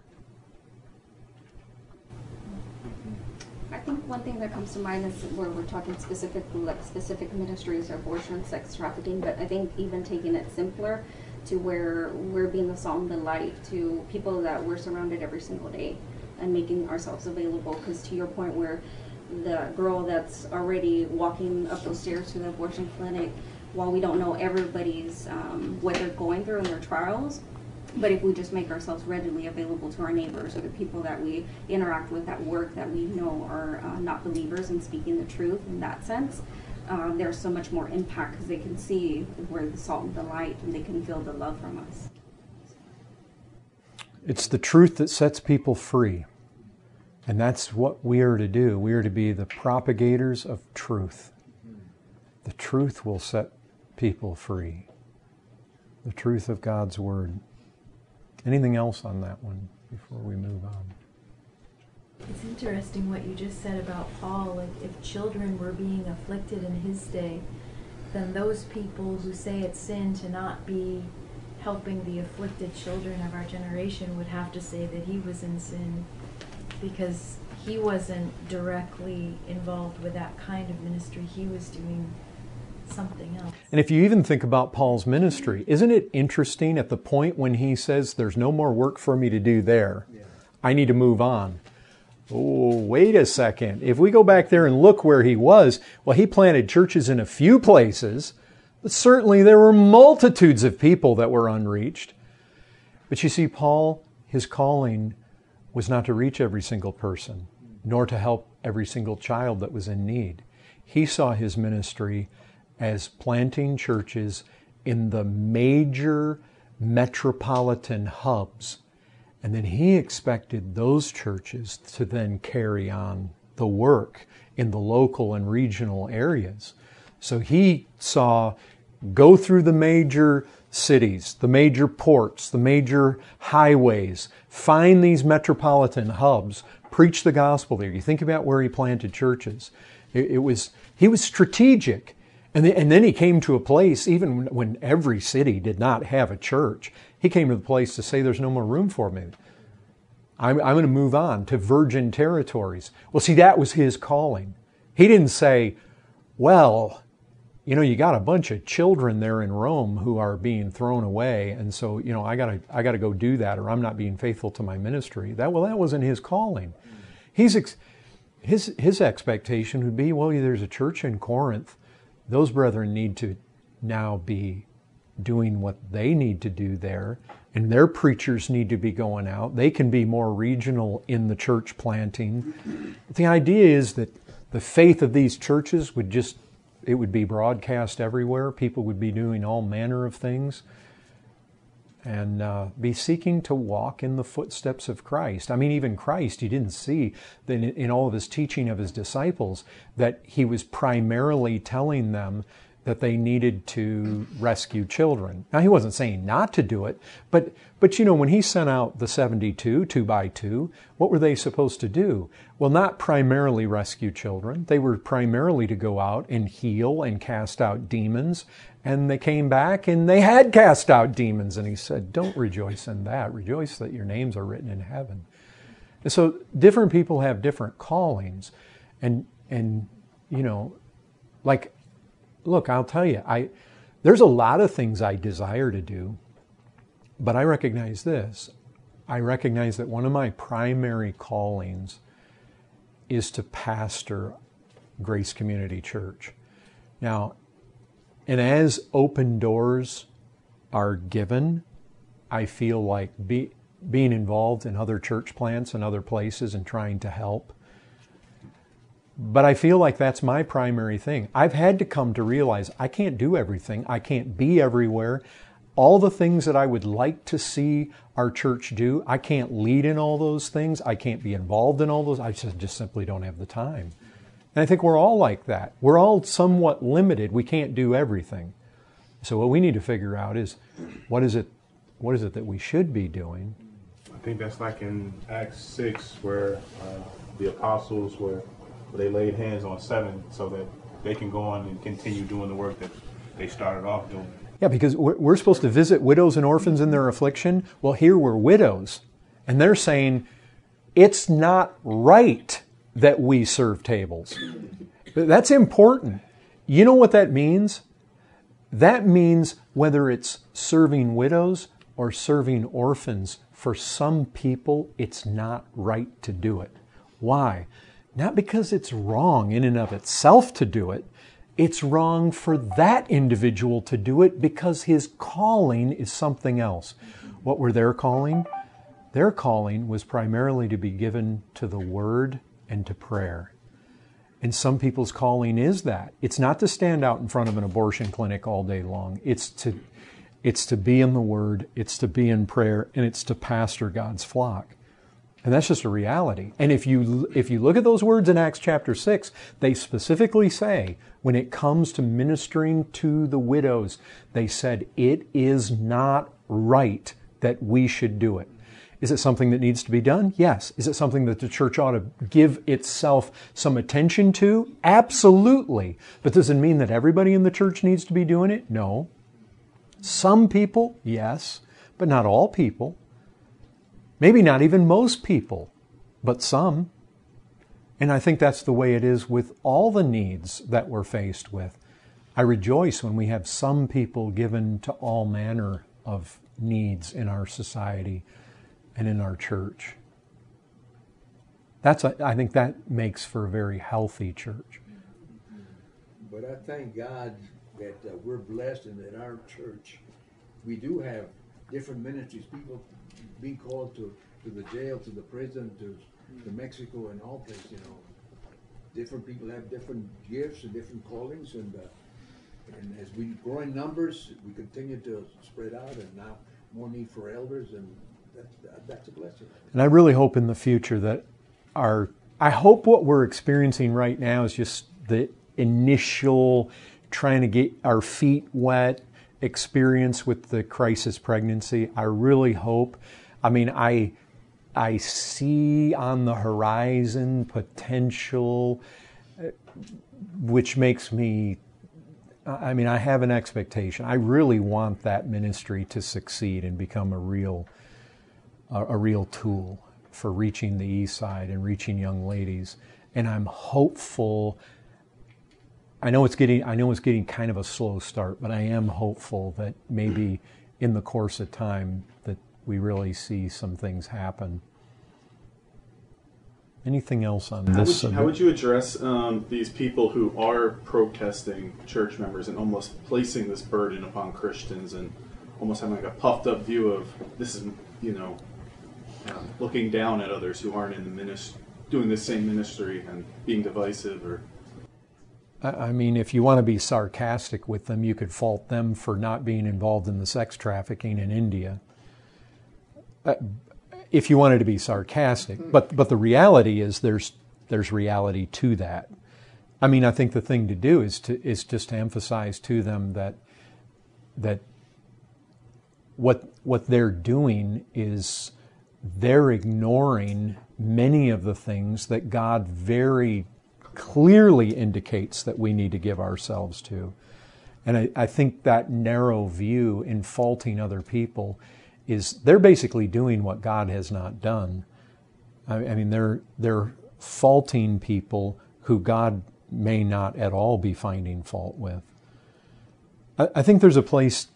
I think one thing that comes to mind is where we're talking specifically like specific ministries, abortion, sex trafficking, but I think even taking it simpler to where we're being the salt and the light to people that we're surrounded every single day and making ourselves available. Because to your point where the girl that's already walking up those stairs to the abortion clinic, while we don't know everybody's what they're going through in their trials, but if we just make ourselves readily available to our neighbors or the people that we interact with at work that we know are not believers and speaking the truth in that sense, there's so much more impact because they can see we're the salt and the light and they can feel the love from us. It's the truth that sets people free. And that's what we are to do. We are to be the propagators of truth. The truth will set people free. The truth of God's Word. Anything else on that one before we move on? It's interesting what you just said about Paul. Like, if children were being afflicted in his day, then those people who say it's sin to not be helping the afflicted children of our generation would have to say that he was in sin, because he wasn't directly involved with that kind of ministry. He was doing something else. And if you even think about Paul's ministry, isn't it interesting at the point when he says, there's no more work for me to do there, I need to move on. Oh, wait a second. If we go back there and look where he was, well, he planted churches in a few places, but certainly there were multitudes of people that were unreached. But you see, Paul, his calling was not to reach every single person, nor to help every single child that was in need. He saw his ministry as planting churches in the major metropolitan hubs. And then he expected those churches to then carry on the work in the local and regional areas. So he saw go through the major cities, the major ports, the major highways, find these metropolitan hubs, preach the gospel there. You think about where he planted churches. He was strategic. And then he came to a place, even when every city did not have a church, he came to the place to say, there's no more room for me. I'm going to move on to virgin territories. Well, see, that was his calling. He didn't say, well, you got a bunch of children there in Rome who are being thrown away, and so, I got to go do that, or I'm not being faithful to my ministry. That wasn't his calling. His expectation would be, well, there's a church in Corinth. Those brethren need to now be doing what they need to do there, and their preachers need to be going out. They can be more regional in the church planting. But the idea is that the faith of these churches it would be broadcast everywhere. People would be doing all manner of things and be seeking to walk in the footsteps of Christ. I mean, even Christ, you didn't see that in all of his teaching of his disciples that he was primarily telling them that they needed to rescue children. Now, he wasn't saying not to do it, but when he sent out the 72, 2 by 2, what were they supposed to do? Well, not primarily rescue children. They were primarily to go out and heal and cast out demons. And they came back and they had cast out demons. And he said, don't rejoice in that. Rejoice that your names are written in heaven. And so different people have different callings. And look, I'll tell you, there's a lot of things I desire to do, but I recognize this. I recognize that one of my primary callings is to pastor Grace Community Church. Now, and as open doors are given, I feel like being involved in other church plants and other places and trying to help. But I feel like that's my primary thing. I've had to come to realize I can't do everything. I can't be everywhere. All the things that I would like to see our church do, I can't lead in all those things. I can't be involved in all those. I just simply don't have the time. And I think we're all like that. We're all somewhat limited. We can't do everything. So what we need to figure out is what is it that we should be doing? I think that's like in Acts 6 where the apostles they laid hands on 7 so that they can go on and continue doing the work that they started off doing. Yeah, because we're supposed to visit widows and orphans in their affliction. Well, here we're widows, and they're saying it's not right that we serve tables. That's important. You know what that means? That means whether it's serving widows or serving orphans, for some people, it's not right to do it. Why? Not because it's wrong in and of itself to do it. It's wrong for that individual to do it because his calling is something else. What were their calling? Their calling was primarily to be given to the Word and to prayer. And some people's calling is that. It's not to stand out in front of an abortion clinic all day long. It's to be in the Word, it's to be in prayer, and it's to pastor God's flock. And that's just a reality. And if you look at those words in Acts chapter 6, they specifically say, when it comes to ministering to the widows, they said, it is not right that we should do it. Is it something that needs to be done? Yes. Is it something that the church ought to give itself some attention to? Absolutely. But does it mean that everybody in the church needs to be doing it? No. Some people, yes, but not all people. Maybe not even most people, but some. And I think that's the way it is with all the needs that we're faced with. I rejoice when we have some people given to all manner of needs in our society and in our church. I think that makes for a very healthy church. But I thank God that we're blessed and in our church we do have different ministries, people being called to the jail, to the prison, to Mexico and all places, you know. Different people have different gifts and different callings, and as we grow in numbers, we continue to spread out, and now more need for elders, and that's a blessing. And I really hope in the future that I hope what we're experiencing right now is just the initial trying to get our feet wet experience with the crisis pregnancy. I really hope. I mean, I see on the horizon potential, which makes me, I mean, I have an expectation. I really want that ministry to succeed and become a real tool for reaching the East Side and reaching young ladies. And I'm hopeful. I know it's getting kind of a slow start, but I am hopeful that maybe in the course of time that we really see some things happen. Anything else on this? How would you address these people who are protesting church members and almost placing this burden upon Christians and almost having like a puffed up view of this is, you know, looking down at others who aren't in the doing the same ministry and being divisive? Or I mean, if you want to be sarcastic with them, you could fault them for not being involved in the sex trafficking in India. If you wanted to be sarcastic, but the reality is there's reality to that. I mean, I think the thing to do is just to emphasize to them that what they're doing is they're ignoring many of the things that God very clearly indicates that we need to give ourselves to. And I think that narrow view in faulting other people is they're basically doing what God has not done. I mean, they're faulting people who God may not at all be finding fault with. I think there's a place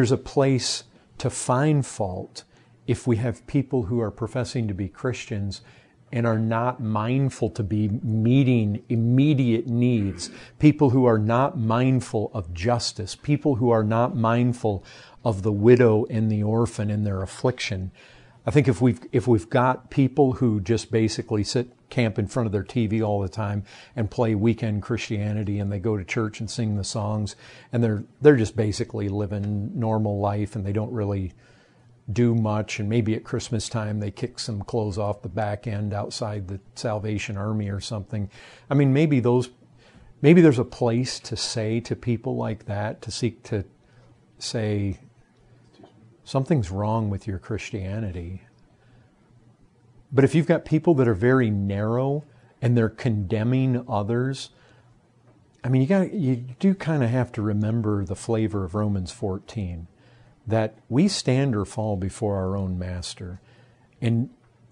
to find fault if we have people who are professing to be Christians and are not mindful to be meeting immediate needs, people who are not mindful of justice, people who are not mindful of the widow and the orphan in their affliction. I think if we've got people who just basically camp in front of their TV all the time and play weekend Christianity, and they go to church and sing the songs, and they're just basically living normal life, and they don't really do much, and maybe at Christmas time they kick some clothes off the back end outside the Salvation Army or something. I mean, maybe there's a place to say to people like that, to seek to say, something's wrong with your Christianity. But if you've got people that are very narrow and they're condemning others, I mean, you do kind of have to remember the flavor of Romans 14, that we stand or fall before our own master. And,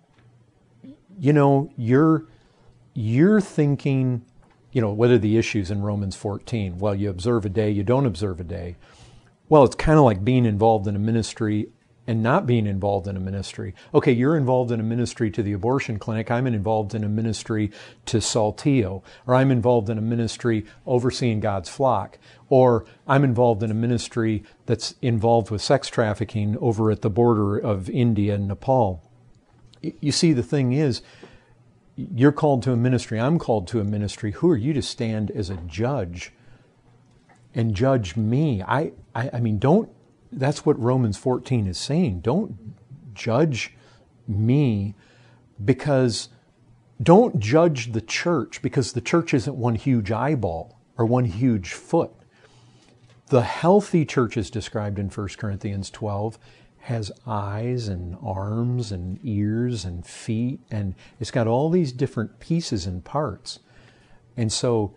you know, you're thinking, you know, what are the issues in Romans 14? Well, you observe a day, you don't observe a day. Well, it's kind of like being involved in a ministry and not being involved in a ministry. Okay, you're involved in a ministry to the abortion clinic. I'm involved in a ministry to Saltillo. Or I'm involved in a ministry overseeing God's flock. Or I'm involved in a ministry that's involved with sex trafficking over at the border of India and Nepal. You see, the thing is, you're called to a ministry. I'm called to a ministry. Who are you to stand as a judge and judge me? I mean, that's what Romans 14 is saying. Don't judge me, because don't judge the church, because the church isn't one huge eyeball or one huge foot. The healthy church is described in 1 Corinthians 12 has eyes and arms and ears and feet, and it's got all these different pieces and parts. And so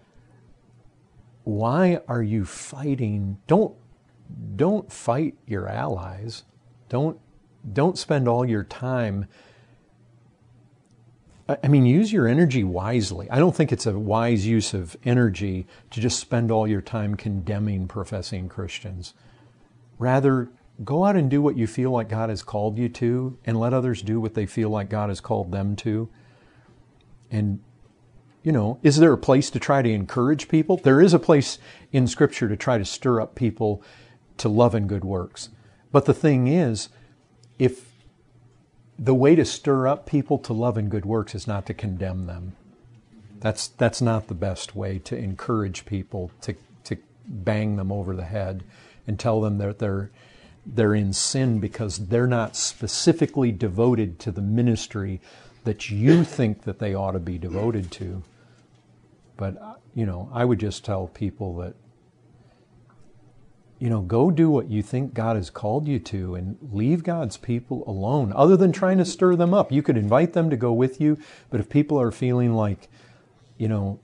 why are you fighting? Don't fight your allies. Don't spend all your time I mean, use your energy wisely. I don't think it's a wise use of energy to just spend all your time condemning professing Christians. Rather, go out and do what you feel like God has called you to, and let others do what they feel like God has called them to. And, you know, is there a place to try to encourage people? There is a place in Scripture to try to stir up people to love and good works. But the thing is, if the way to stir up people to love and good works is not to condemn them. That's not the best way to encourage people, to bang them over the head and tell them that they're in sin because they're not specifically devoted to the ministry that you think that they ought to be devoted to. But, you know, I would just tell people that, you know, go do what you think God has called you to and leave God's people alone, other than trying to stir them up. You could invite them to go with you, but if people are feeling like, you know,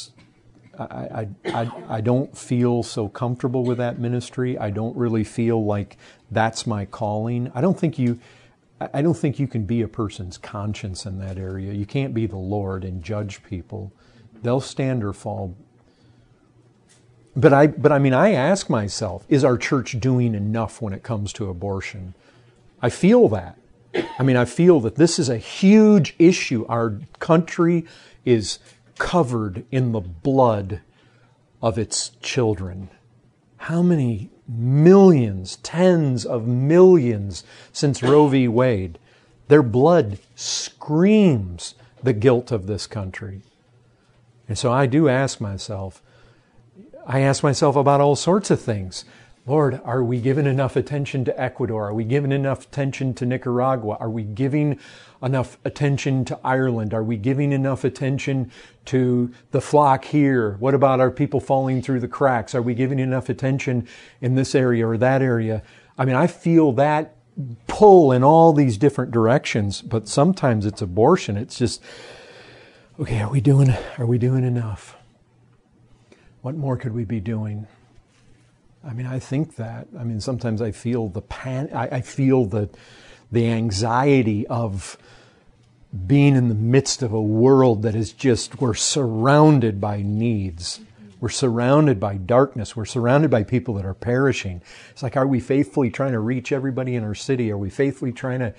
I don't feel so comfortable with that ministry, I don't really feel like that's my calling, I don't think you can be a person's conscience in that area. You can't be the Lord and judge people. They'll stand or fall. But I mean, I ask myself, is our church doing enough when it comes to abortion? I feel that. I mean, I feel that this is a huge issue. Our country is covered in the blood of its children. How many millions, tens of millions since Roe v. Wade? Their blood screams the guilt of this country. And so I do ask myself about all sorts of things. Lord, are we giving enough attention to Ecuador? Are we giving enough attention to Nicaragua? Are we giving enough attention to Ireland? Are we giving enough attention to the flock here? What about our people falling through the cracks? Are we giving enough attention in this area or that area? I mean, I feel that pull in all these different directions, but sometimes it's abortion. It's just, okay, are we doing enough? What more could we be doing? I mean, I think that. I mean, sometimes I feel the I feel the anxiety of being in the midst of a world that is just, we're surrounded by needs. We're surrounded by darkness. We're surrounded by people that are perishing. It's like, are we faithfully trying to reach everybody in our city? Are we faithfully trying to,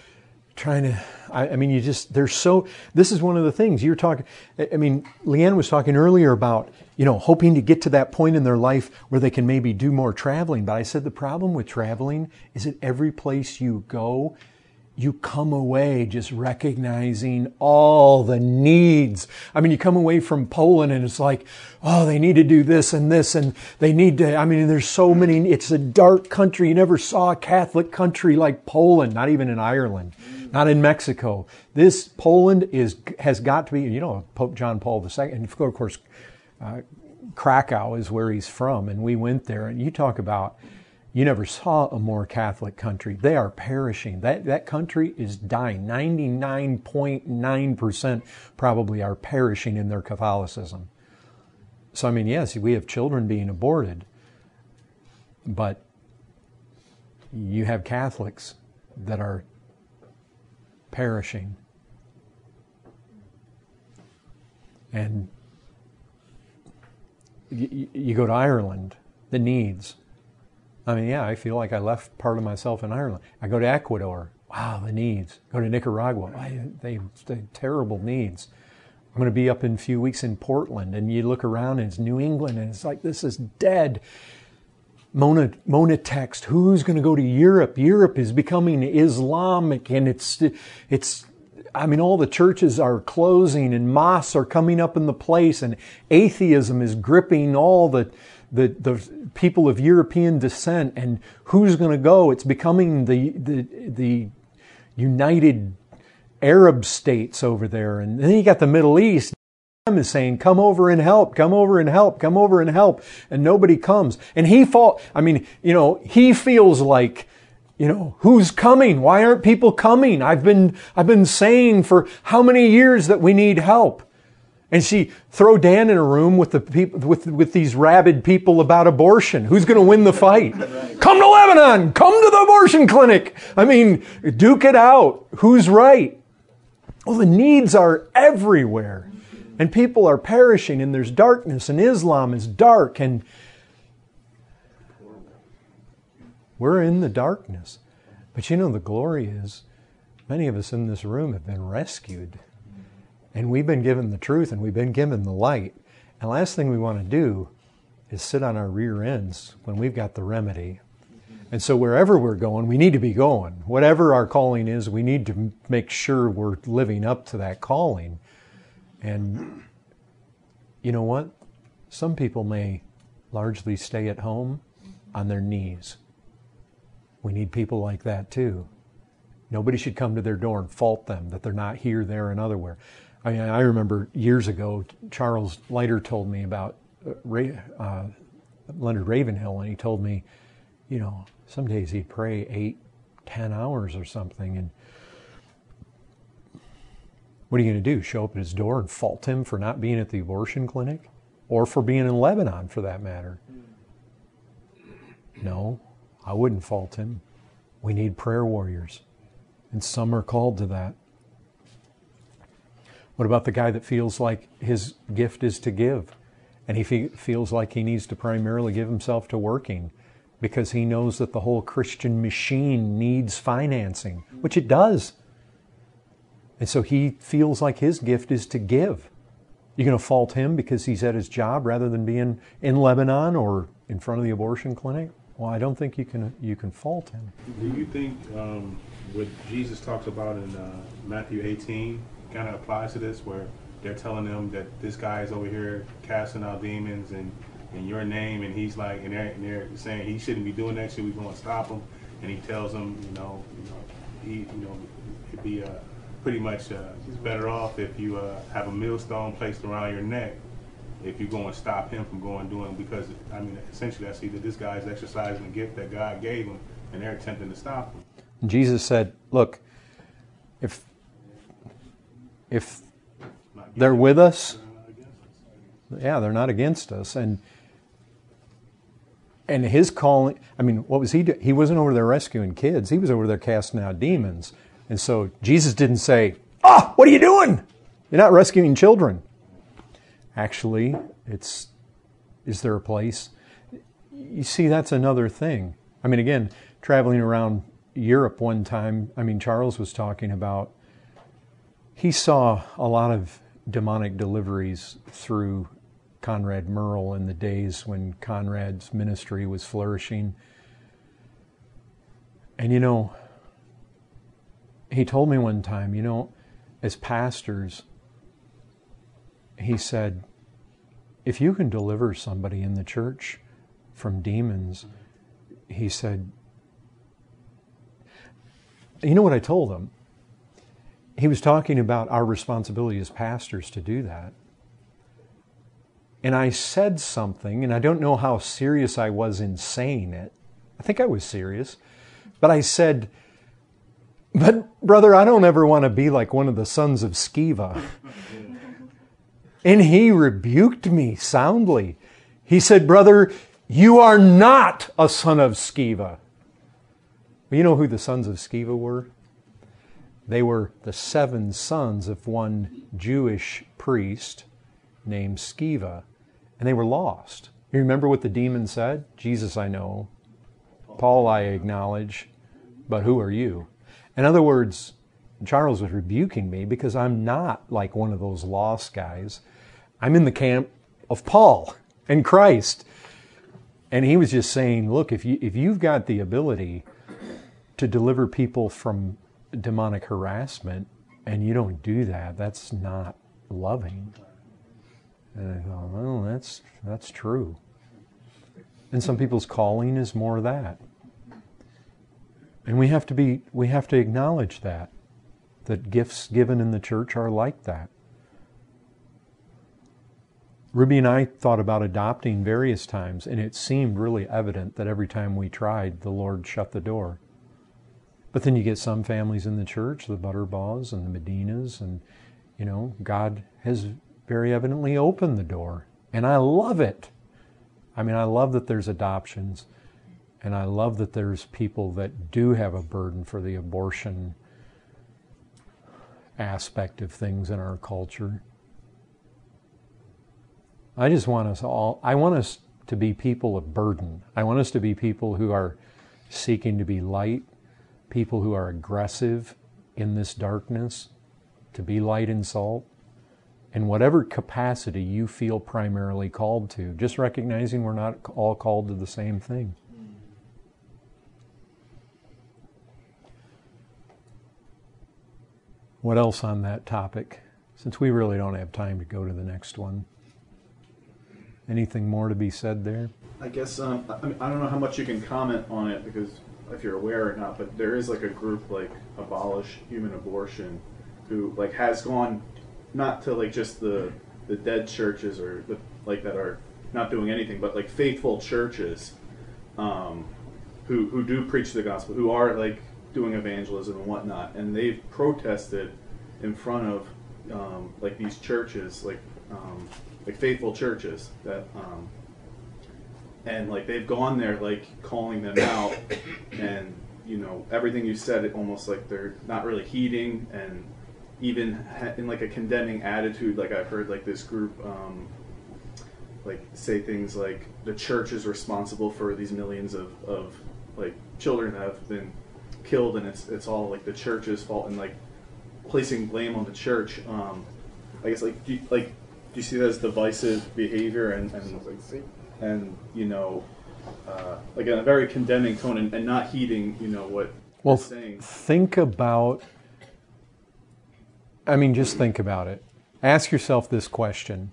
I mean, this is one of the things you're talking, I mean, Leanne was talking earlier about, you know, hoping to get to that point in their life where they can maybe do more traveling. But I said the problem with traveling is that every place you go, you come away just recognizing all the needs. I mean, you come away from Poland and it's like, oh, they need to do this and they need to, I mean, there's so many, it's a dark country. You never saw a Catholic country like Poland, not even in Ireland, not in Mexico. This Poland has got to be, you know, Pope John Paul II, and of course, Krakow is where he's from, and we went there, and you talk about, you never saw a more Catholic country. They are perishing. That country is dying. 99.9% probably are perishing in their Catholicism. So, I mean, yes, we have children being aborted, but you have Catholics that are perishing. And you go to Ireland, the needs. I mean, yeah, I feel like I left part of myself in Ireland. I go to Ecuador. Wow, the needs. Go to Nicaragua. They terrible needs. I'm going to be up in a few weeks in Portland, and you look around and it's New England, and it's like, this is dead. Mona text, who's going to go to Europe? Europe is becoming Islamic, and it's. I mean, all the churches are closing, and mosques are coming up in the place, and atheism is gripping all the people of European descent. And who's going to go? It's becoming the United Arab States over there, and then you got the Middle East. Is saying, come over and help, come over and help, come over and help, and nobody comes. And he feels like, you know, who's coming? Why aren't people coming? I've been saying for how many years that we need help. And throw Dan in a room with the people, with these rabid people about abortion. Who's going to win the fight? Right. Come to Lebanon! Come to the abortion clinic! I mean, duke it out. Who's right? Oh, the needs are everywhere. And people are perishing, and there's darkness, and Islam is dark, and we're in the darkness. But you know, the glory is, many of us in this room have been rescued. And we've been given the truth, and we've been given the light. And the last thing we want to do is sit on our rear ends when we've got the remedy. And so wherever we're going, we need to be going. Whatever our calling is, we need to make sure we're living up to that calling. And you know what? Some people may largely stay at home on their knees. We need people like that too. Nobody should come to their door and fault them that they're not here, there, and otherwhere. I mean, I remember years ago, Charles Leiter told me about Leonard Ravenhill, and he told me, you know, some days he'd pray 8, 10 hours or something, and what are you going to do? Show up at his door and fault him for not being at the abortion clinic? Or for being in Lebanon, for that matter? No, I wouldn't fault him. We need prayer warriors. And some are called to that. What about the guy that feels like his gift is to give? And he feels like he needs to primarily give himself to working because he knows that the whole Christian machine needs financing, which it does. And so he feels like his gift is to give. You're going to fault him because he's at his job rather than being in Lebanon or in front of the abortion clinic? Well, I don't think you can fault him. Do you think what Jesus talks about in Matthew 18 kind of applies to this, where they're telling them that this guy is over here casting out demons and in your name, and he's like, and they're saying he shouldn't be doing that, should we go and stop him? And he tells them, it'd be pretty much it's better off if you have a millstone placed around your neck if you go and stop him from going and doing, because I mean, essentially I see that this guy is exercising the gift that God gave him, and they're attempting to stop him. And Jesus said, look, if they're with us, yeah, they're not against us. And his calling, I mean, what was he doing? He wasn't over there rescuing kids. He was over there casting out demons. And so Jesus didn't say, what are you doing? You're not rescuing children. Actually, is there a place? You see, that's another thing. I mean, again, traveling around Europe one time, I mean, Charles was talking about, he saw a lot of demonic deliveries through Conrad Merle in the days when Conrad's ministry was flourishing. And he told me one time, as pastors, he said, if you can deliver somebody in the church from demons, he said, you know what I told him? He was talking about our responsibility as pastors to do that. And I said something, and I don't know how serious I was in saying it. I think I was serious. But I said, but brother, I don't ever want to be like one of the sons of Sceva. And he rebuked me soundly. He said, brother, you are not a son of Sceva. Well, you know who the sons of Sceva were? They were the 7 sons of one Jewish priest named Sceva. And they were lost. You remember what the demon said? Jesus I know. Paul I acknowledge. But who are you? In other words, Charles was rebuking me because I'm not like one of those lost guys. I'm in the camp of Paul and Christ. And he was just saying, look, if you've got the ability to deliver people from demonic harassment and you don't do that, that's not loving. And I thought, well, that's true. And some people's calling is more of that. And we have to acknowledge that gifts given in the church are like that. Ruby and I thought about adopting various times, and it seemed really evident that every time we tried, the Lord shut the door. But then you get some families in the church, the Butterbaugh and the Medinas, and God has very evidently opened the door. And I love it. I mean, I love that there's adoptions, and I love that there's people that do have a burden for the abortion aspect of things in our culture. I just want I want us to be people of burden. I want us to be people who are seeking to be light, people who are aggressive in this darkness, to be light and salt, in whatever capacity you feel primarily called to, just recognizing we're not all called to the same thing. What else on that topic? Since we really don't have time to go to the next one. Anything more to be said there? I guess, I mean, I don't know how much you can comment on it, because if you're aware or not, but there is like a group like Abolish Human Abortion who like has gone not to like just the dead churches or the, like that are not doing anything, but like faithful churches who do preach the gospel, who are like doing evangelism and whatnot, and they've protested in front of like these churches, like faithful churches that and like they've gone there like calling them out, and you know everything you said, it almost like they're not really heeding, and even in like a condemning attitude. Like I've heard like this group like say things like the church is responsible for these millions of like children that have been killed, and it's all like the church's fault, and like placing blame on the church. I guess like do you see that as divisive behavior and you know like in a very condemning tone, and not heeding you know what well they're saying? Think about, I mean, just think about it. Ask yourself this question: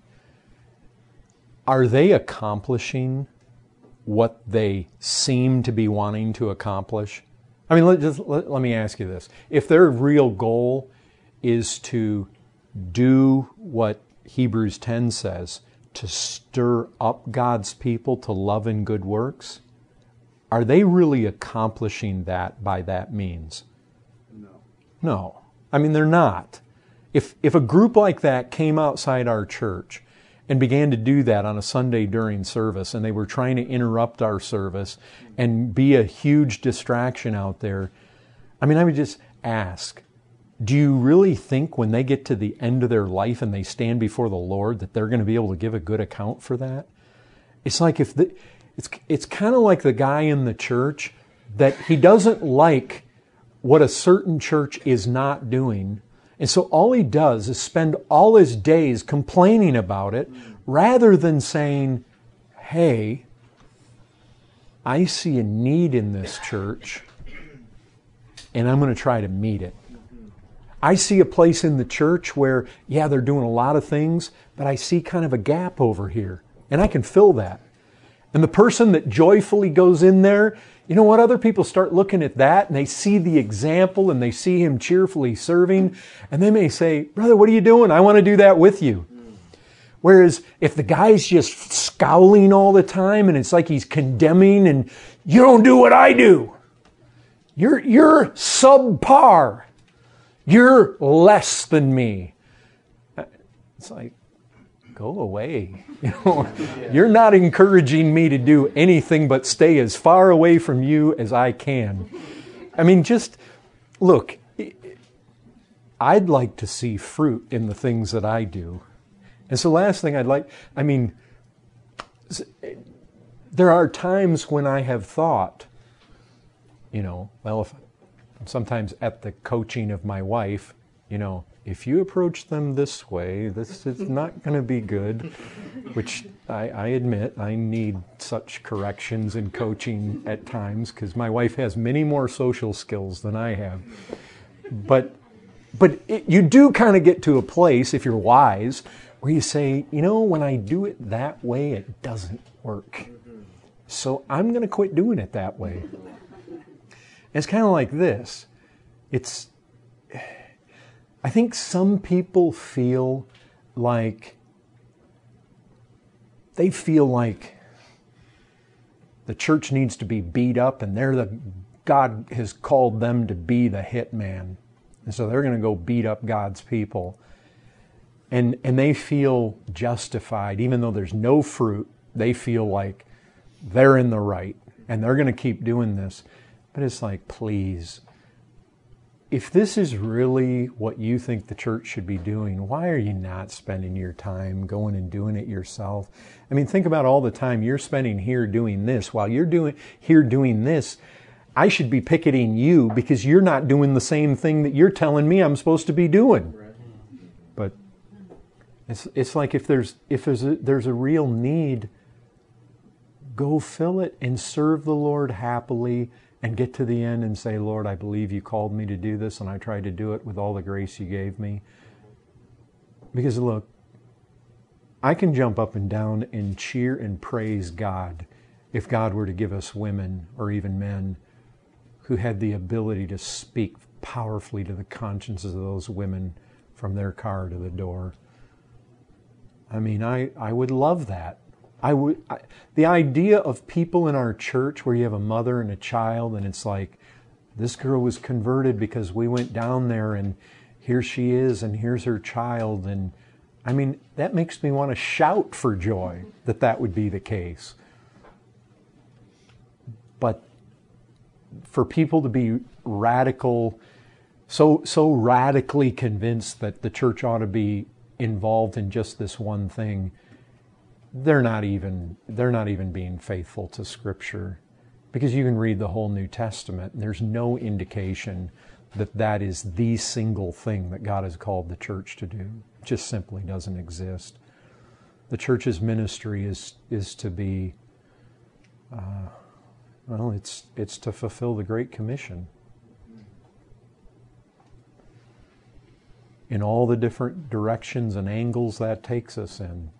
are they accomplishing what they seem to be wanting to accomplish? I mean, let me ask you this. If their real goal is to do what Hebrews 10 says, to stir up God's people to love and good works, are they really accomplishing that by that means? No. I mean, they're not. If a group like that came outside our church and began to do that on a Sunday during service, and they were trying to interrupt our service and be a huge distraction out there, I mean, I would just ask, do you really think when they get to the end of their life and they stand before the Lord that they're going to be able to give a good account for that? It's like it's kind of like the guy in the church that he doesn't like what a certain church is not doing, and so all he does is spend all his days complaining about it rather than saying, hey, I see a need in this church and I'm going to try to meet it. I see a place in the church where, yeah, they're doing a lot of things, but I see kind of a gap over here, and I can fill that. And the person that joyfully goes in there, you know what? Other people start looking at that, and they see the example, and they see him cheerfully serving, and they may say, brother, what are you doing? I want to do that with you. Whereas if the guy's just scowling all the time, and it's like he's condemning, and you don't do what I do. You're subpar. You're less than me. It's like, go away. You know, you're not encouraging me to do anything but stay as far away from you as I can. I mean, just look, I'd like to see fruit in the things that I do. And so last thing there are times when I have thought, you know, well, if sometimes at the coaching of my wife, you know, if you approach them this way, this is not going to be good, which I admit I need such corrections and coaching at times because my wife has many more social skills than I have. But you do kind of get to a place, if you're wise, where you say, you know, when I do it that way, it doesn't work. So I'm going to quit doing it that way. It's kind of like this. I think some people feel like the church needs to be beat up, and God has called them to be the hit man. And so they're going to go beat up God's people. And they feel justified, even though there's no fruit, they feel like they're in the right, and they're going to keep doing this. But it's like, please, if this is really what you think the church should be doing, why are you not spending your time going and doing it yourself? I mean, think about all the time you're spending here doing this. While you're doing this, I should be picketing you because you're not doing the same thing that you're telling me I'm supposed to be doing. But it's like if there's a real need, go fill it and serve the Lord happily and get to the end and say, Lord, I believe you called me to do this, and I tried to do it with all the grace you gave me. Because look, I can jump up and down and cheer and praise God if God were to give us women or even men who had the ability to speak powerfully to the consciences of those women from their car to the door. I mean, I would love that. The idea of people in our church where you have a mother and a child and it's like, this girl was converted because we went down there and here she is and here's her child. And I mean, that makes me want to shout for joy that that would be the case. But for people to be radical, so radically convinced that the church ought to be involved in just this one thing, they're not even being faithful to Scripture, because you can read the whole New Testament and there's no indication that that is the single thing that God has called the church to do. It just simply doesn't exist. The church's ministry is to be, it's to fulfill the Great Commission in all the different directions and angles that takes us in.